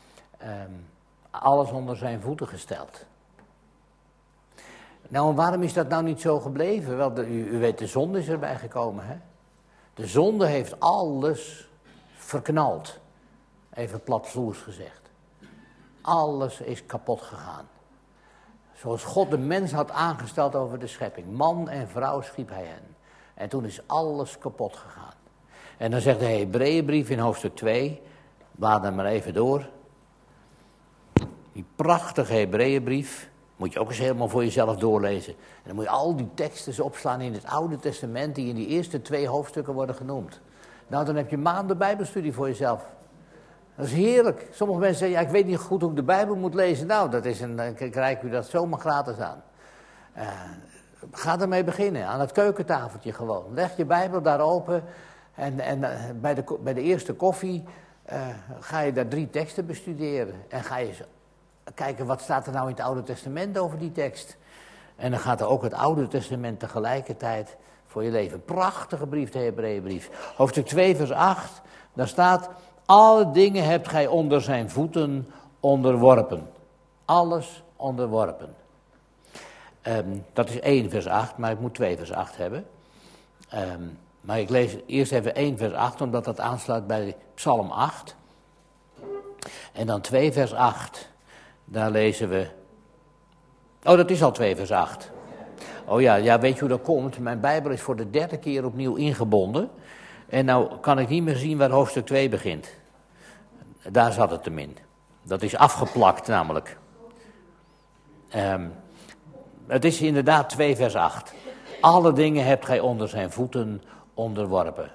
Alles onder zijn voeten gesteld. Nou, en waarom is dat nou niet zo gebleven? Wel, u weet, de zonde is erbij gekomen, hè? De zonde heeft alles verknald. Even platvloers gezegd. Alles is kapot gegaan. Zoals God de mens had aangesteld over de schepping. Man en vrouw schiep hij hen. En toen is alles kapot gegaan. En dan zegt de Hebreeënbrief in hoofdstuk 2, blader maar even door. Die prachtige Hebreeënbrief, moet je ook eens helemaal voor jezelf doorlezen. En dan moet je al die teksten eens opslaan in het Oude Testament, die in die eerste 2 hoofdstukken worden genoemd. Nou, dan heb je maanden Bijbelstudie voor jezelf. Dat is heerlijk. Sommige mensen zeggen, ja, ik weet niet goed hoe ik de Bijbel moet lezen. Nou, dan krijg u dat zomaar gratis aan. Ga ermee beginnen, aan het keukentafeltje gewoon. Leg je Bijbel daar open en bij de eerste koffie ga je daar 3 teksten bestuderen. En ga je kijken, wat staat er nou in het Oude Testament over die tekst. En dan gaat er ook het Oude Testament tegelijkertijd voor je leven. Prachtige brief, de Hebreeënbrief. Hoofdstuk 2, vers 8, daar staat, alle dingen hebt gij onder zijn voeten onderworpen. Alles onderworpen. Dat is 1 vers 8, maar ik moet 2 vers 8 hebben. Maar ik lees eerst even 1 vers 8, omdat dat aansluit bij Psalm 8. En dan 2 vers 8, daar lezen we... Oh, dat is al 2 vers 8. Oh ja, weet je hoe dat komt? Mijn Bijbel is voor de 3e keer opnieuw ingebonden. En nou kan ik niet meer zien waar hoofdstuk 2 begint. Daar zat het hem in. Dat is afgeplakt namelijk. Het is inderdaad 2 vers 8. Alle dingen hebt gij onder zijn voeten onderworpen.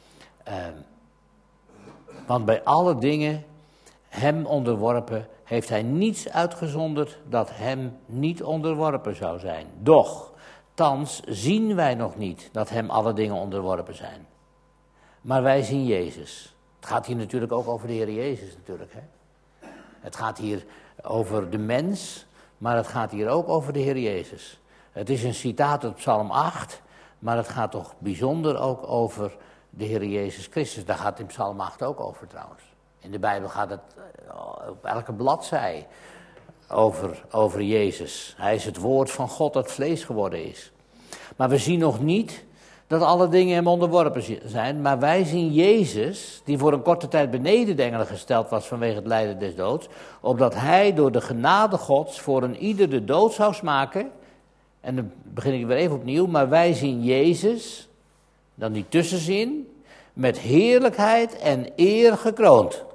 Want bij alle dingen hem onderworpen heeft hij niets uitgezonderd dat hem niet onderworpen zou zijn. Doch, thans zien wij nog niet dat hem alle dingen onderworpen zijn. Maar wij zien Jezus. Het gaat hier natuurlijk ook over de Heer Jezus natuurlijk. Hè? Het gaat hier over de mens, maar het gaat hier ook over de Heer Jezus. Het is een citaat uit Psalm 8, maar het gaat toch bijzonder ook over de Heer Jezus Christus. Daar gaat het in Psalm 8 ook over trouwens. In de Bijbel gaat het op elke bladzij over Jezus. Hij is het woord van God dat vlees geworden is. Maar we zien nog niet dat alle dingen hem onderworpen zijn. Maar wij zien Jezus, die voor een korte tijd beneden de engelen gesteld was vanwege het lijden des doods. Opdat hij door de genade Gods voor een ieder de dood zou smaken. En dan begin ik weer even opnieuw. Maar wij zien Jezus, dan die tussenzin, met heerlijkheid en eer gekroond.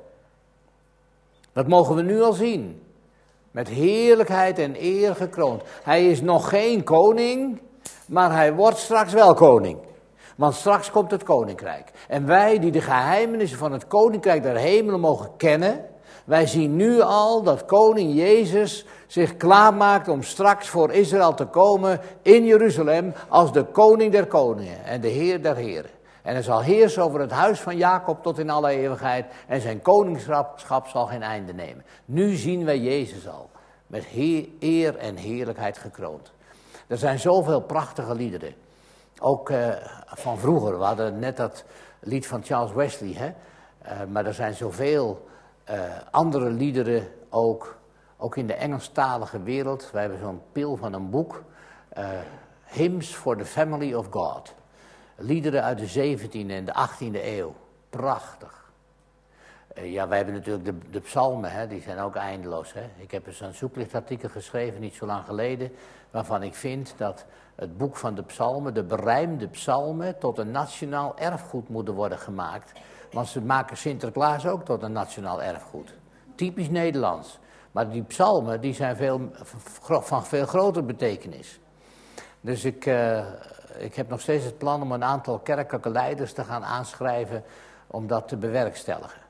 Dat mogen we nu al zien. Met heerlijkheid en eer gekroond. Hij is nog geen koning, maar hij wordt straks wel koning. Want straks komt het koninkrijk. En wij die de geheimenissen van het koninkrijk der hemelen mogen kennen, wij zien nu al dat koning Jezus zich klaarmaakt om straks voor Israël te komen in Jeruzalem als de koning der koningen en de heer der heren. En hij zal heersen over het huis van Jacob tot in alle eeuwigheid en zijn koningschap zal geen einde nemen. Nu zien wij Jezus al, met eer en heerlijkheid gekroond. Er zijn zoveel prachtige liederen, ook van vroeger. We hadden net dat lied van Charles Wesley, hè? Maar er zijn zoveel andere liederen ook in de Engelstalige wereld. We hebben zo'n pil van een boek, Hymns for the Family of God. Liederen uit de 17e en de 18e eeuw. Prachtig. Ja, wij hebben natuurlijk de psalmen, hè, die zijn ook eindeloos. Hè. Ik heb eens een zoeklichtartikel geschreven, niet zo lang geleden, waarvan ik vind dat het boek van de psalmen, de berijmde psalmen, tot een nationaal erfgoed moeten worden gemaakt. Want ze maken Sinterklaas ook tot een nationaal erfgoed. Typisch Nederlands. Maar die psalmen, die zijn van veel grotere betekenis. Dus ik heb nog steeds het plan om een aantal kerkelijke leiders te gaan aanschrijven om dat te bewerkstelligen.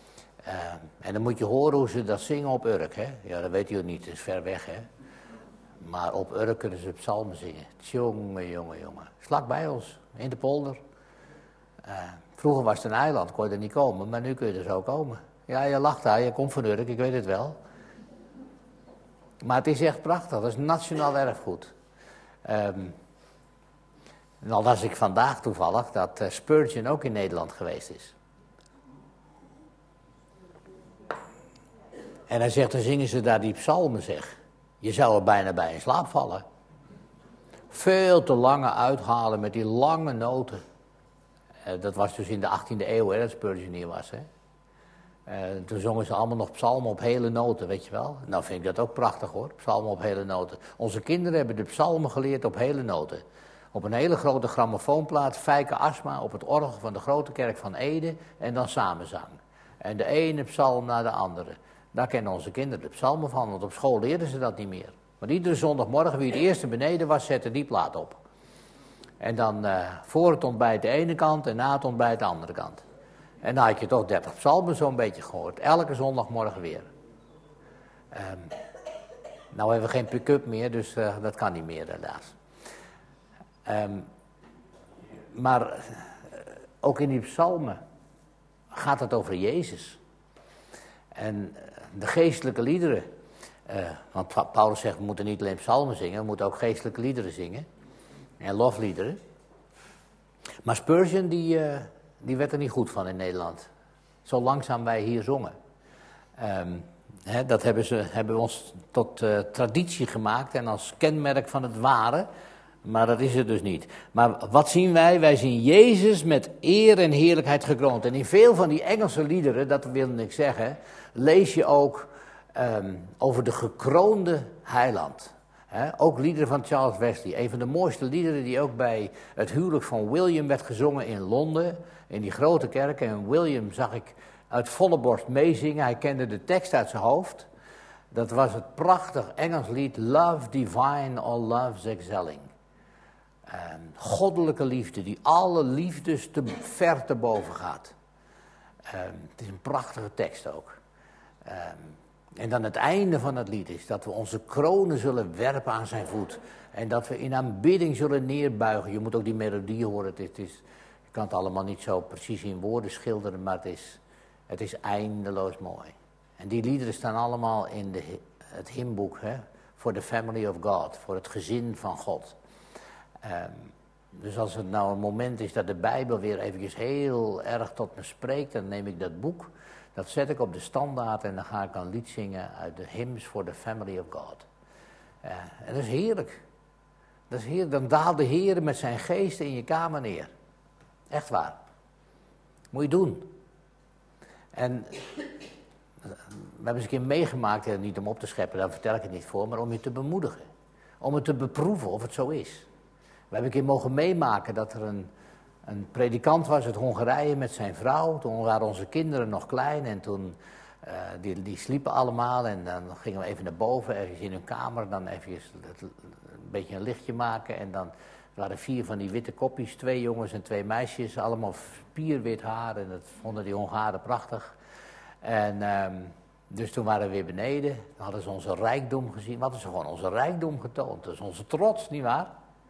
En dan moet je horen hoe ze dat zingen op Urk, hè. Ja, dat weet u niet, het is ver weg, hè. Maar op Urk kunnen ze psalmen zingen. Tjonge, jonge, jonge. Vlak bij ons, in de polder. Vroeger was het een eiland, kon je er niet komen, maar nu kun je er zo komen. Ja, je lacht daar, je komt van Urk, ik weet het wel. Maar het is echt prachtig, dat is nationaal erfgoed. En al las ik vandaag toevallig dat Spurgeon ook in Nederland geweest is. En hij zegt, dan zingen ze daar die psalmen, zeg. Je zou er bijna bij in slaap vallen. Veel te lange uithalen met die lange noten. Dat was dus in de 18e eeuw, hè, dat Spurgeon hier was. Hè. Toen zongen ze allemaal nog psalmen op hele noten, weet je wel. Nou vind ik dat ook prachtig hoor, psalmen op hele noten. Onze kinderen hebben de psalmen geleerd op hele noten. Op een hele grote grammofoonplaat, Fijke Asma, op het orgel van de grote kerk van Ede en dan samenzang. En de ene psalm na de andere. Daar kennen onze kinderen de psalmen van, want op school leerden ze dat niet meer. Maar iedere zondagmorgen, wie het eerste beneden was, zette die plaat op. En dan voor het ontbijt de ene kant en na het ontbijt de andere kant. En dan had je toch 30 psalmen zo'n beetje gehoord. Elke zondagmorgen weer. Nou hebben we geen pick-up meer, dus dat kan niet meer helaas. Maar ook in die psalmen gaat het over Jezus. En de geestelijke liederen. Want Paulus zegt, we moeten niet alleen psalmen zingen, we moeten ook geestelijke liederen zingen. En lofliederen. Maar Spurgeon, die werd er niet goed van in Nederland. Zo langzaam wij hier zongen. Dat hebben we ons tot traditie gemaakt en als kenmerk van het ware. Maar dat is het dus niet. Maar wat zien wij? Wij zien Jezus met eer en heerlijkheid gekroond. En in veel van die Engelse liederen, dat wil ik zeggen, lees je ook over de gekroonde heiland. Ook liederen van Charles Wesley. Een van de mooiste liederen die ook bij het huwelijk van William werd gezongen in Londen. In die grote kerk. En William zag ik uit volle borst meezingen. Hij kende de tekst uit zijn hoofd. Dat was het prachtig Engels lied Love Divine, All Love's Excelling. Goddelijke liefde die alle liefdes ver te boven gaat. Het is een prachtige tekst ook. En dan het einde van het lied is dat we onze kronen zullen werpen aan zijn voet. En dat we in aanbidding zullen neerbuigen. Je moet ook die melodie horen. Je kan het allemaal niet zo precies in woorden schilderen, maar het is eindeloos mooi. En die liederen staan allemaal in het hymnboek, voor the family of God, voor het gezin van God. Dus als het nou een moment is dat de Bijbel weer eventjes heel erg tot me spreekt, dan neem ik dat boek, dat zet ik op de standaard en dan ga ik een lied zingen uit de hymns for the family of God. En dat is heerlijk. Dat is heerlijk. Dan daalt de Heer met zijn geest in je kamer neer. Echt waar. Moet je doen. En we hebben eens een keer meegemaakt, niet om op te scheppen, daar vertel ik het niet voor, maar om je te bemoedigen. Om het te beproeven of het zo is. We hebben een keer mogen meemaken dat er een predikant was uit Hongarije met zijn vrouw. Toen waren onze kinderen nog klein en toen, die sliepen allemaal en dan gingen we even naar boven, ergens in hun kamer, dan even een beetje een lichtje maken. En dan waren 4 van die witte kopjes, 2 jongens en 2 meisjes, allemaal spierwit haar en dat vonden die Hongaren prachtig. En dus toen waren we weer beneden, dan hadden ze onze rijkdom gezien. We hadden ze gewoon onze rijkdom getoond, dat is onze trots, nietwaar?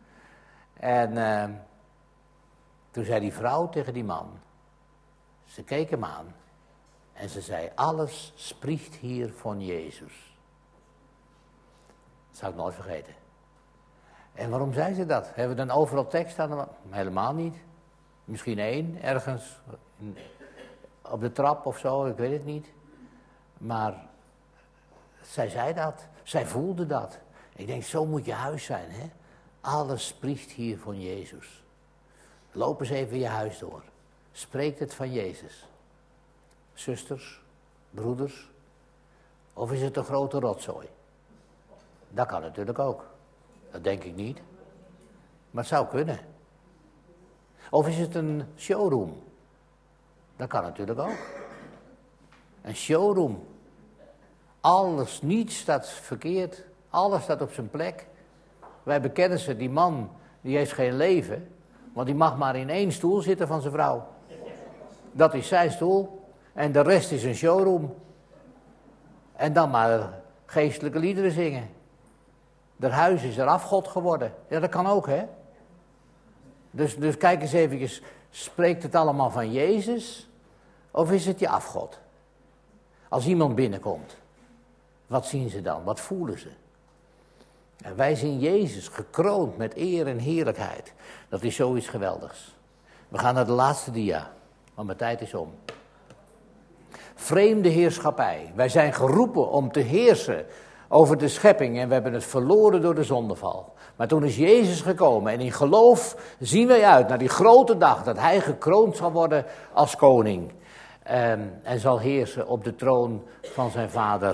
En toen zei die vrouw tegen die man, ze keek hem aan en ze zei, alles spreekt hier van Jezus. Dat zou ik nooit vergeten. En waarom zei ze dat? Hebben we dan overal tekst staan? Helemaal niet. Misschien 1, ergens op de trap of zo, ik weet het niet. Maar zij zei dat, zij voelde dat. Ik denk, zo moet je huis zijn, hè? Alles spreekt hier van Jezus. Loop eens even je huis door. Spreekt het van Jezus. Zusters, broeders. Of is het een grote rotzooi? Dat kan natuurlijk ook. Dat denk ik niet. Maar het zou kunnen. Of is het een showroom? Dat kan natuurlijk ook. Een showroom. Alles, niets staat verkeerd. Alles staat op zijn plek. Wij bekennen ze, die man, die heeft geen leven. Want die mag maar in 1 stoel zitten van zijn vrouw. Dat is zijn stoel. En de rest is een showroom. En dan maar geestelijke liederen zingen. Dat huis is er afgod geworden. Ja, dat kan ook, hè. Dus kijk eens eventjes, spreekt het allemaal van Jezus? Of is het je afgod? Als iemand binnenkomt, wat zien ze dan? Wat voelen ze? En wij zien Jezus gekroond met eer en heerlijkheid. Dat is zoiets geweldigs. We gaan naar de laatste dia, want mijn tijd is om. Vreemde heerschappij. Wij zijn geroepen om te heersen over de schepping en we hebben het verloren door de zondeval. Maar toen is Jezus gekomen en in geloof zien wij uit naar die grote dag dat hij gekroond zal worden als koning. En zal heersen op de troon van zijn vader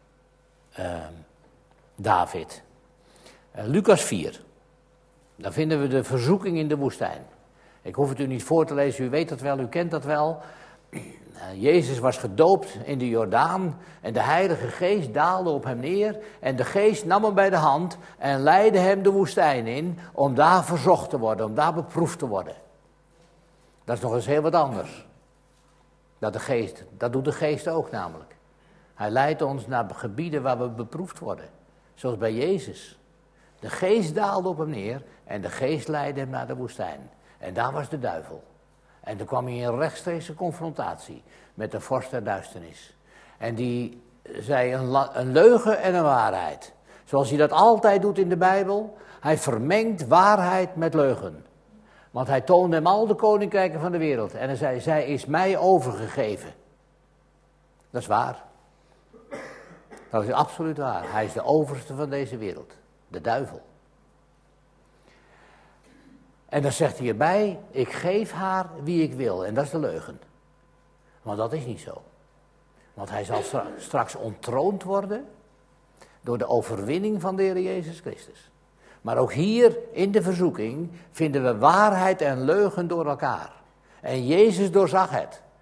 David. Lucas 4. Daar vinden we de verzoeking in de woestijn. Ik hoef het u niet voor te lezen, u weet dat wel, u kent dat wel. Jezus was gedoopt in de Jordaan en de Heilige Geest daalde op hem neer. En de Geest nam hem bij de hand en leidde hem de woestijn in om daar verzocht te worden, om daar beproefd te worden. Dat is nog eens heel wat anders. Dat doet de Geest ook namelijk. Hij leidt ons naar gebieden waar we beproefd worden. Zoals bij Jezus. De Geest daalde op hem neer en de Geest leidde hem naar de woestijn. En daar was de duivel. En toen kwam hij in rechtstreekse confrontatie met de vorst der duisternis. En die zei een leugen en een waarheid. Zoals hij dat altijd doet in de Bijbel. Hij vermengt waarheid met leugen. Want hij toonde hem al de koninkrijken van de wereld. En hij zei, zij is mij overgegeven. Dat is waar. Dat is absoluut waar. Hij is de overste van deze wereld. De duivel. En dan zegt hij erbij, ik geef haar wie ik wil. En dat is de leugen. Maar dat is niet zo. Want hij zal straks ontroond worden door de overwinning van de Heer Jezus Christus. Maar ook hier in de verzoeking vinden we waarheid en leugen door elkaar. En Jezus doorzag het.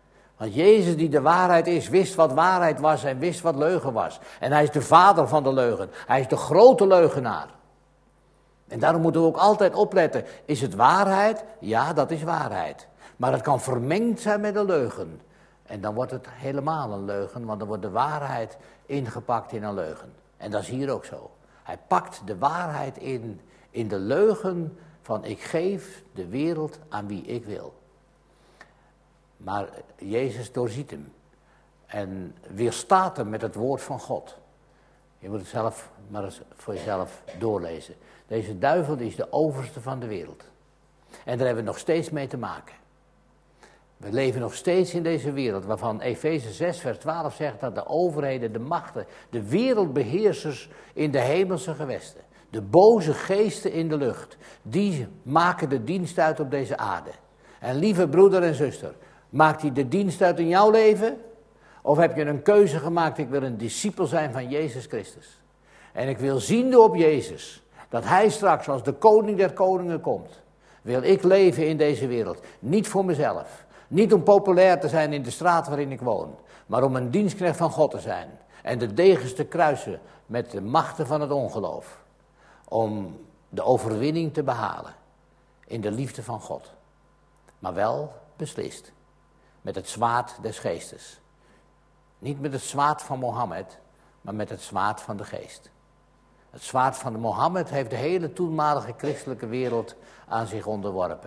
Want Jezus die de waarheid is, wist wat waarheid was en wist wat leugen was. En hij is de vader van de leugen. Hij is de grote leugenaar. En daarom moeten we ook altijd opletten. Is het waarheid? Ja, dat is waarheid. Maar het kan vermengd zijn met een leugen. En dan wordt het helemaal een leugen, want dan wordt de waarheid ingepakt in een leugen. En dat is hier ook zo. Hij pakt de waarheid in de leugen van ik geef de wereld aan wie ik wil. Maar Jezus doorziet hem en weerstaat hem met het woord van God. Je moet het zelf maar eens voor jezelf doorlezen. Deze duivel is de overste van de wereld. En daar hebben we nog steeds mee te maken. We leven nog steeds in deze wereld waarvan Efeze 6 vers 12 zegt dat de overheden, de machten, de wereldbeheersers in de hemelse gewesten, de boze geesten in de lucht, die maken de dienst uit op deze aarde. En lieve broeder en zuster, maakt hij de dienst uit in jouw leven? Of heb je een keuze gemaakt, ik wil een discipel zijn van Jezus Christus. En ik wil ziende op Jezus, dat hij straks als de koning der koningen komt. Wil ik leven in deze wereld, niet voor mezelf. Niet om populair te zijn in de straat waarin ik woon, maar om een dienstknecht van God te zijn. En de degens te kruisen met de machten van het ongeloof. Om de overwinning te behalen in de liefde van God. Maar wel beslist met het zwaard des geestes. Niet met het zwaard van Mohammed, maar met het zwaard van de geest. Het zwaard van de Mohammed heeft de hele toenmalige christelijke wereld aan zich onderworpen.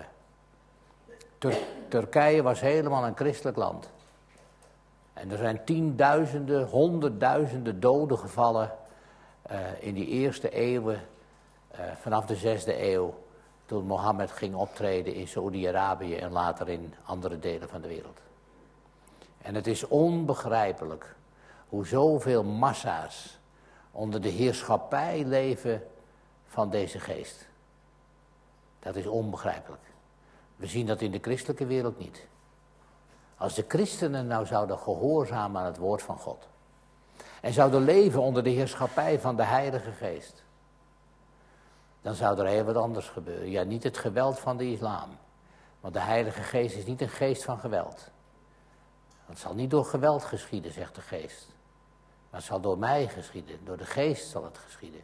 Turkije was helemaal een christelijk land. En er zijn tienduizenden, honderdduizenden doden gevallen in die eerste eeuwen, vanaf de 6e eeuw, toen Mohammed ging optreden in Saoedi-Arabië en later in andere delen van de wereld. En het is onbegrijpelijk hoe zoveel massa's onder de heerschappij leven van deze geest. Dat is onbegrijpelijk. We zien dat in de christelijke wereld niet. Als de christenen nou zouden gehoorzamen aan het woord van God. En zouden leven onder de heerschappij van de Heilige Geest. Dan zou er heel wat anders gebeuren. Ja, niet het geweld van de islam. Want de Heilige Geest is niet een geest van geweld. Het zal niet door geweld geschieden, zegt de Geest. Maar het zal door mij geschieden. Door de Geest zal het geschieden.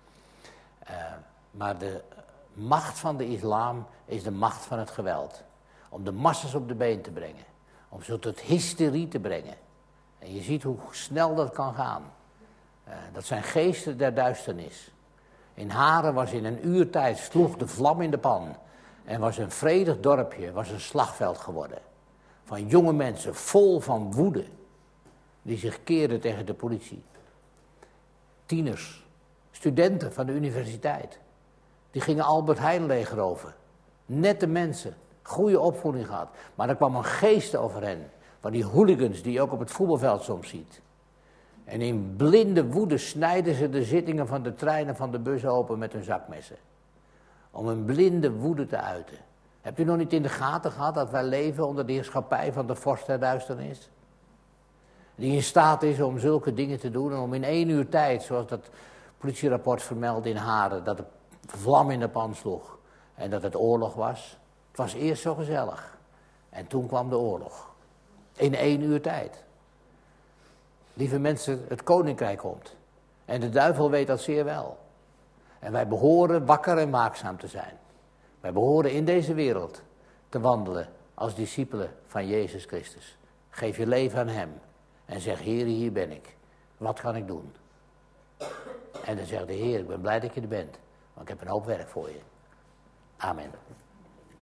Maar de macht van de islam is de macht van het geweld. Om de massa's op de been te brengen. Om ze tot hysterie te brengen. En je ziet hoe snel dat kan gaan. Dat zijn geesten der duisternis. In Haren was in een uur tijd, sloeg de vlam in de pan. En was een vredig dorpje, was een slagveld geworden. Van jonge mensen, vol van woede. Die zich keerden tegen de politie. Tieners, studenten van de universiteit. Die gingen Albert Heijn leegroven. Nette mensen, goede opvoeding gehad. Maar er kwam een geest over hen. Van die hooligans die je ook op het voetbalveld soms ziet. En in blinde woede snijden ze de zittingen van de treinen van de bus open met hun zakmessen. Om een blinde woede te uiten. Hebt u nog niet in de gaten gehad dat wij leven onder de heerschappij van de vorst der duisternis? Die in staat is om zulke dingen te doen en om in 1 uur tijd, zoals dat politierapport vermeldt in Haren, dat de vlam in de pan sloeg en dat het oorlog was. Het was eerst zo gezellig en toen kwam de oorlog. In 1 uur tijd. Lieve mensen, het koninkrijk komt. En de duivel weet dat zeer wel. En wij behoren wakker en waakzaam te zijn. Wij behoren in deze wereld te wandelen als discipelen van Jezus Christus. Geef je leven aan hem. En zeg, Heer, hier ben ik. Wat kan ik doen? En dan zegt de Heer, ik ben blij dat je er bent. Want ik heb een hoop werk voor je. Amen.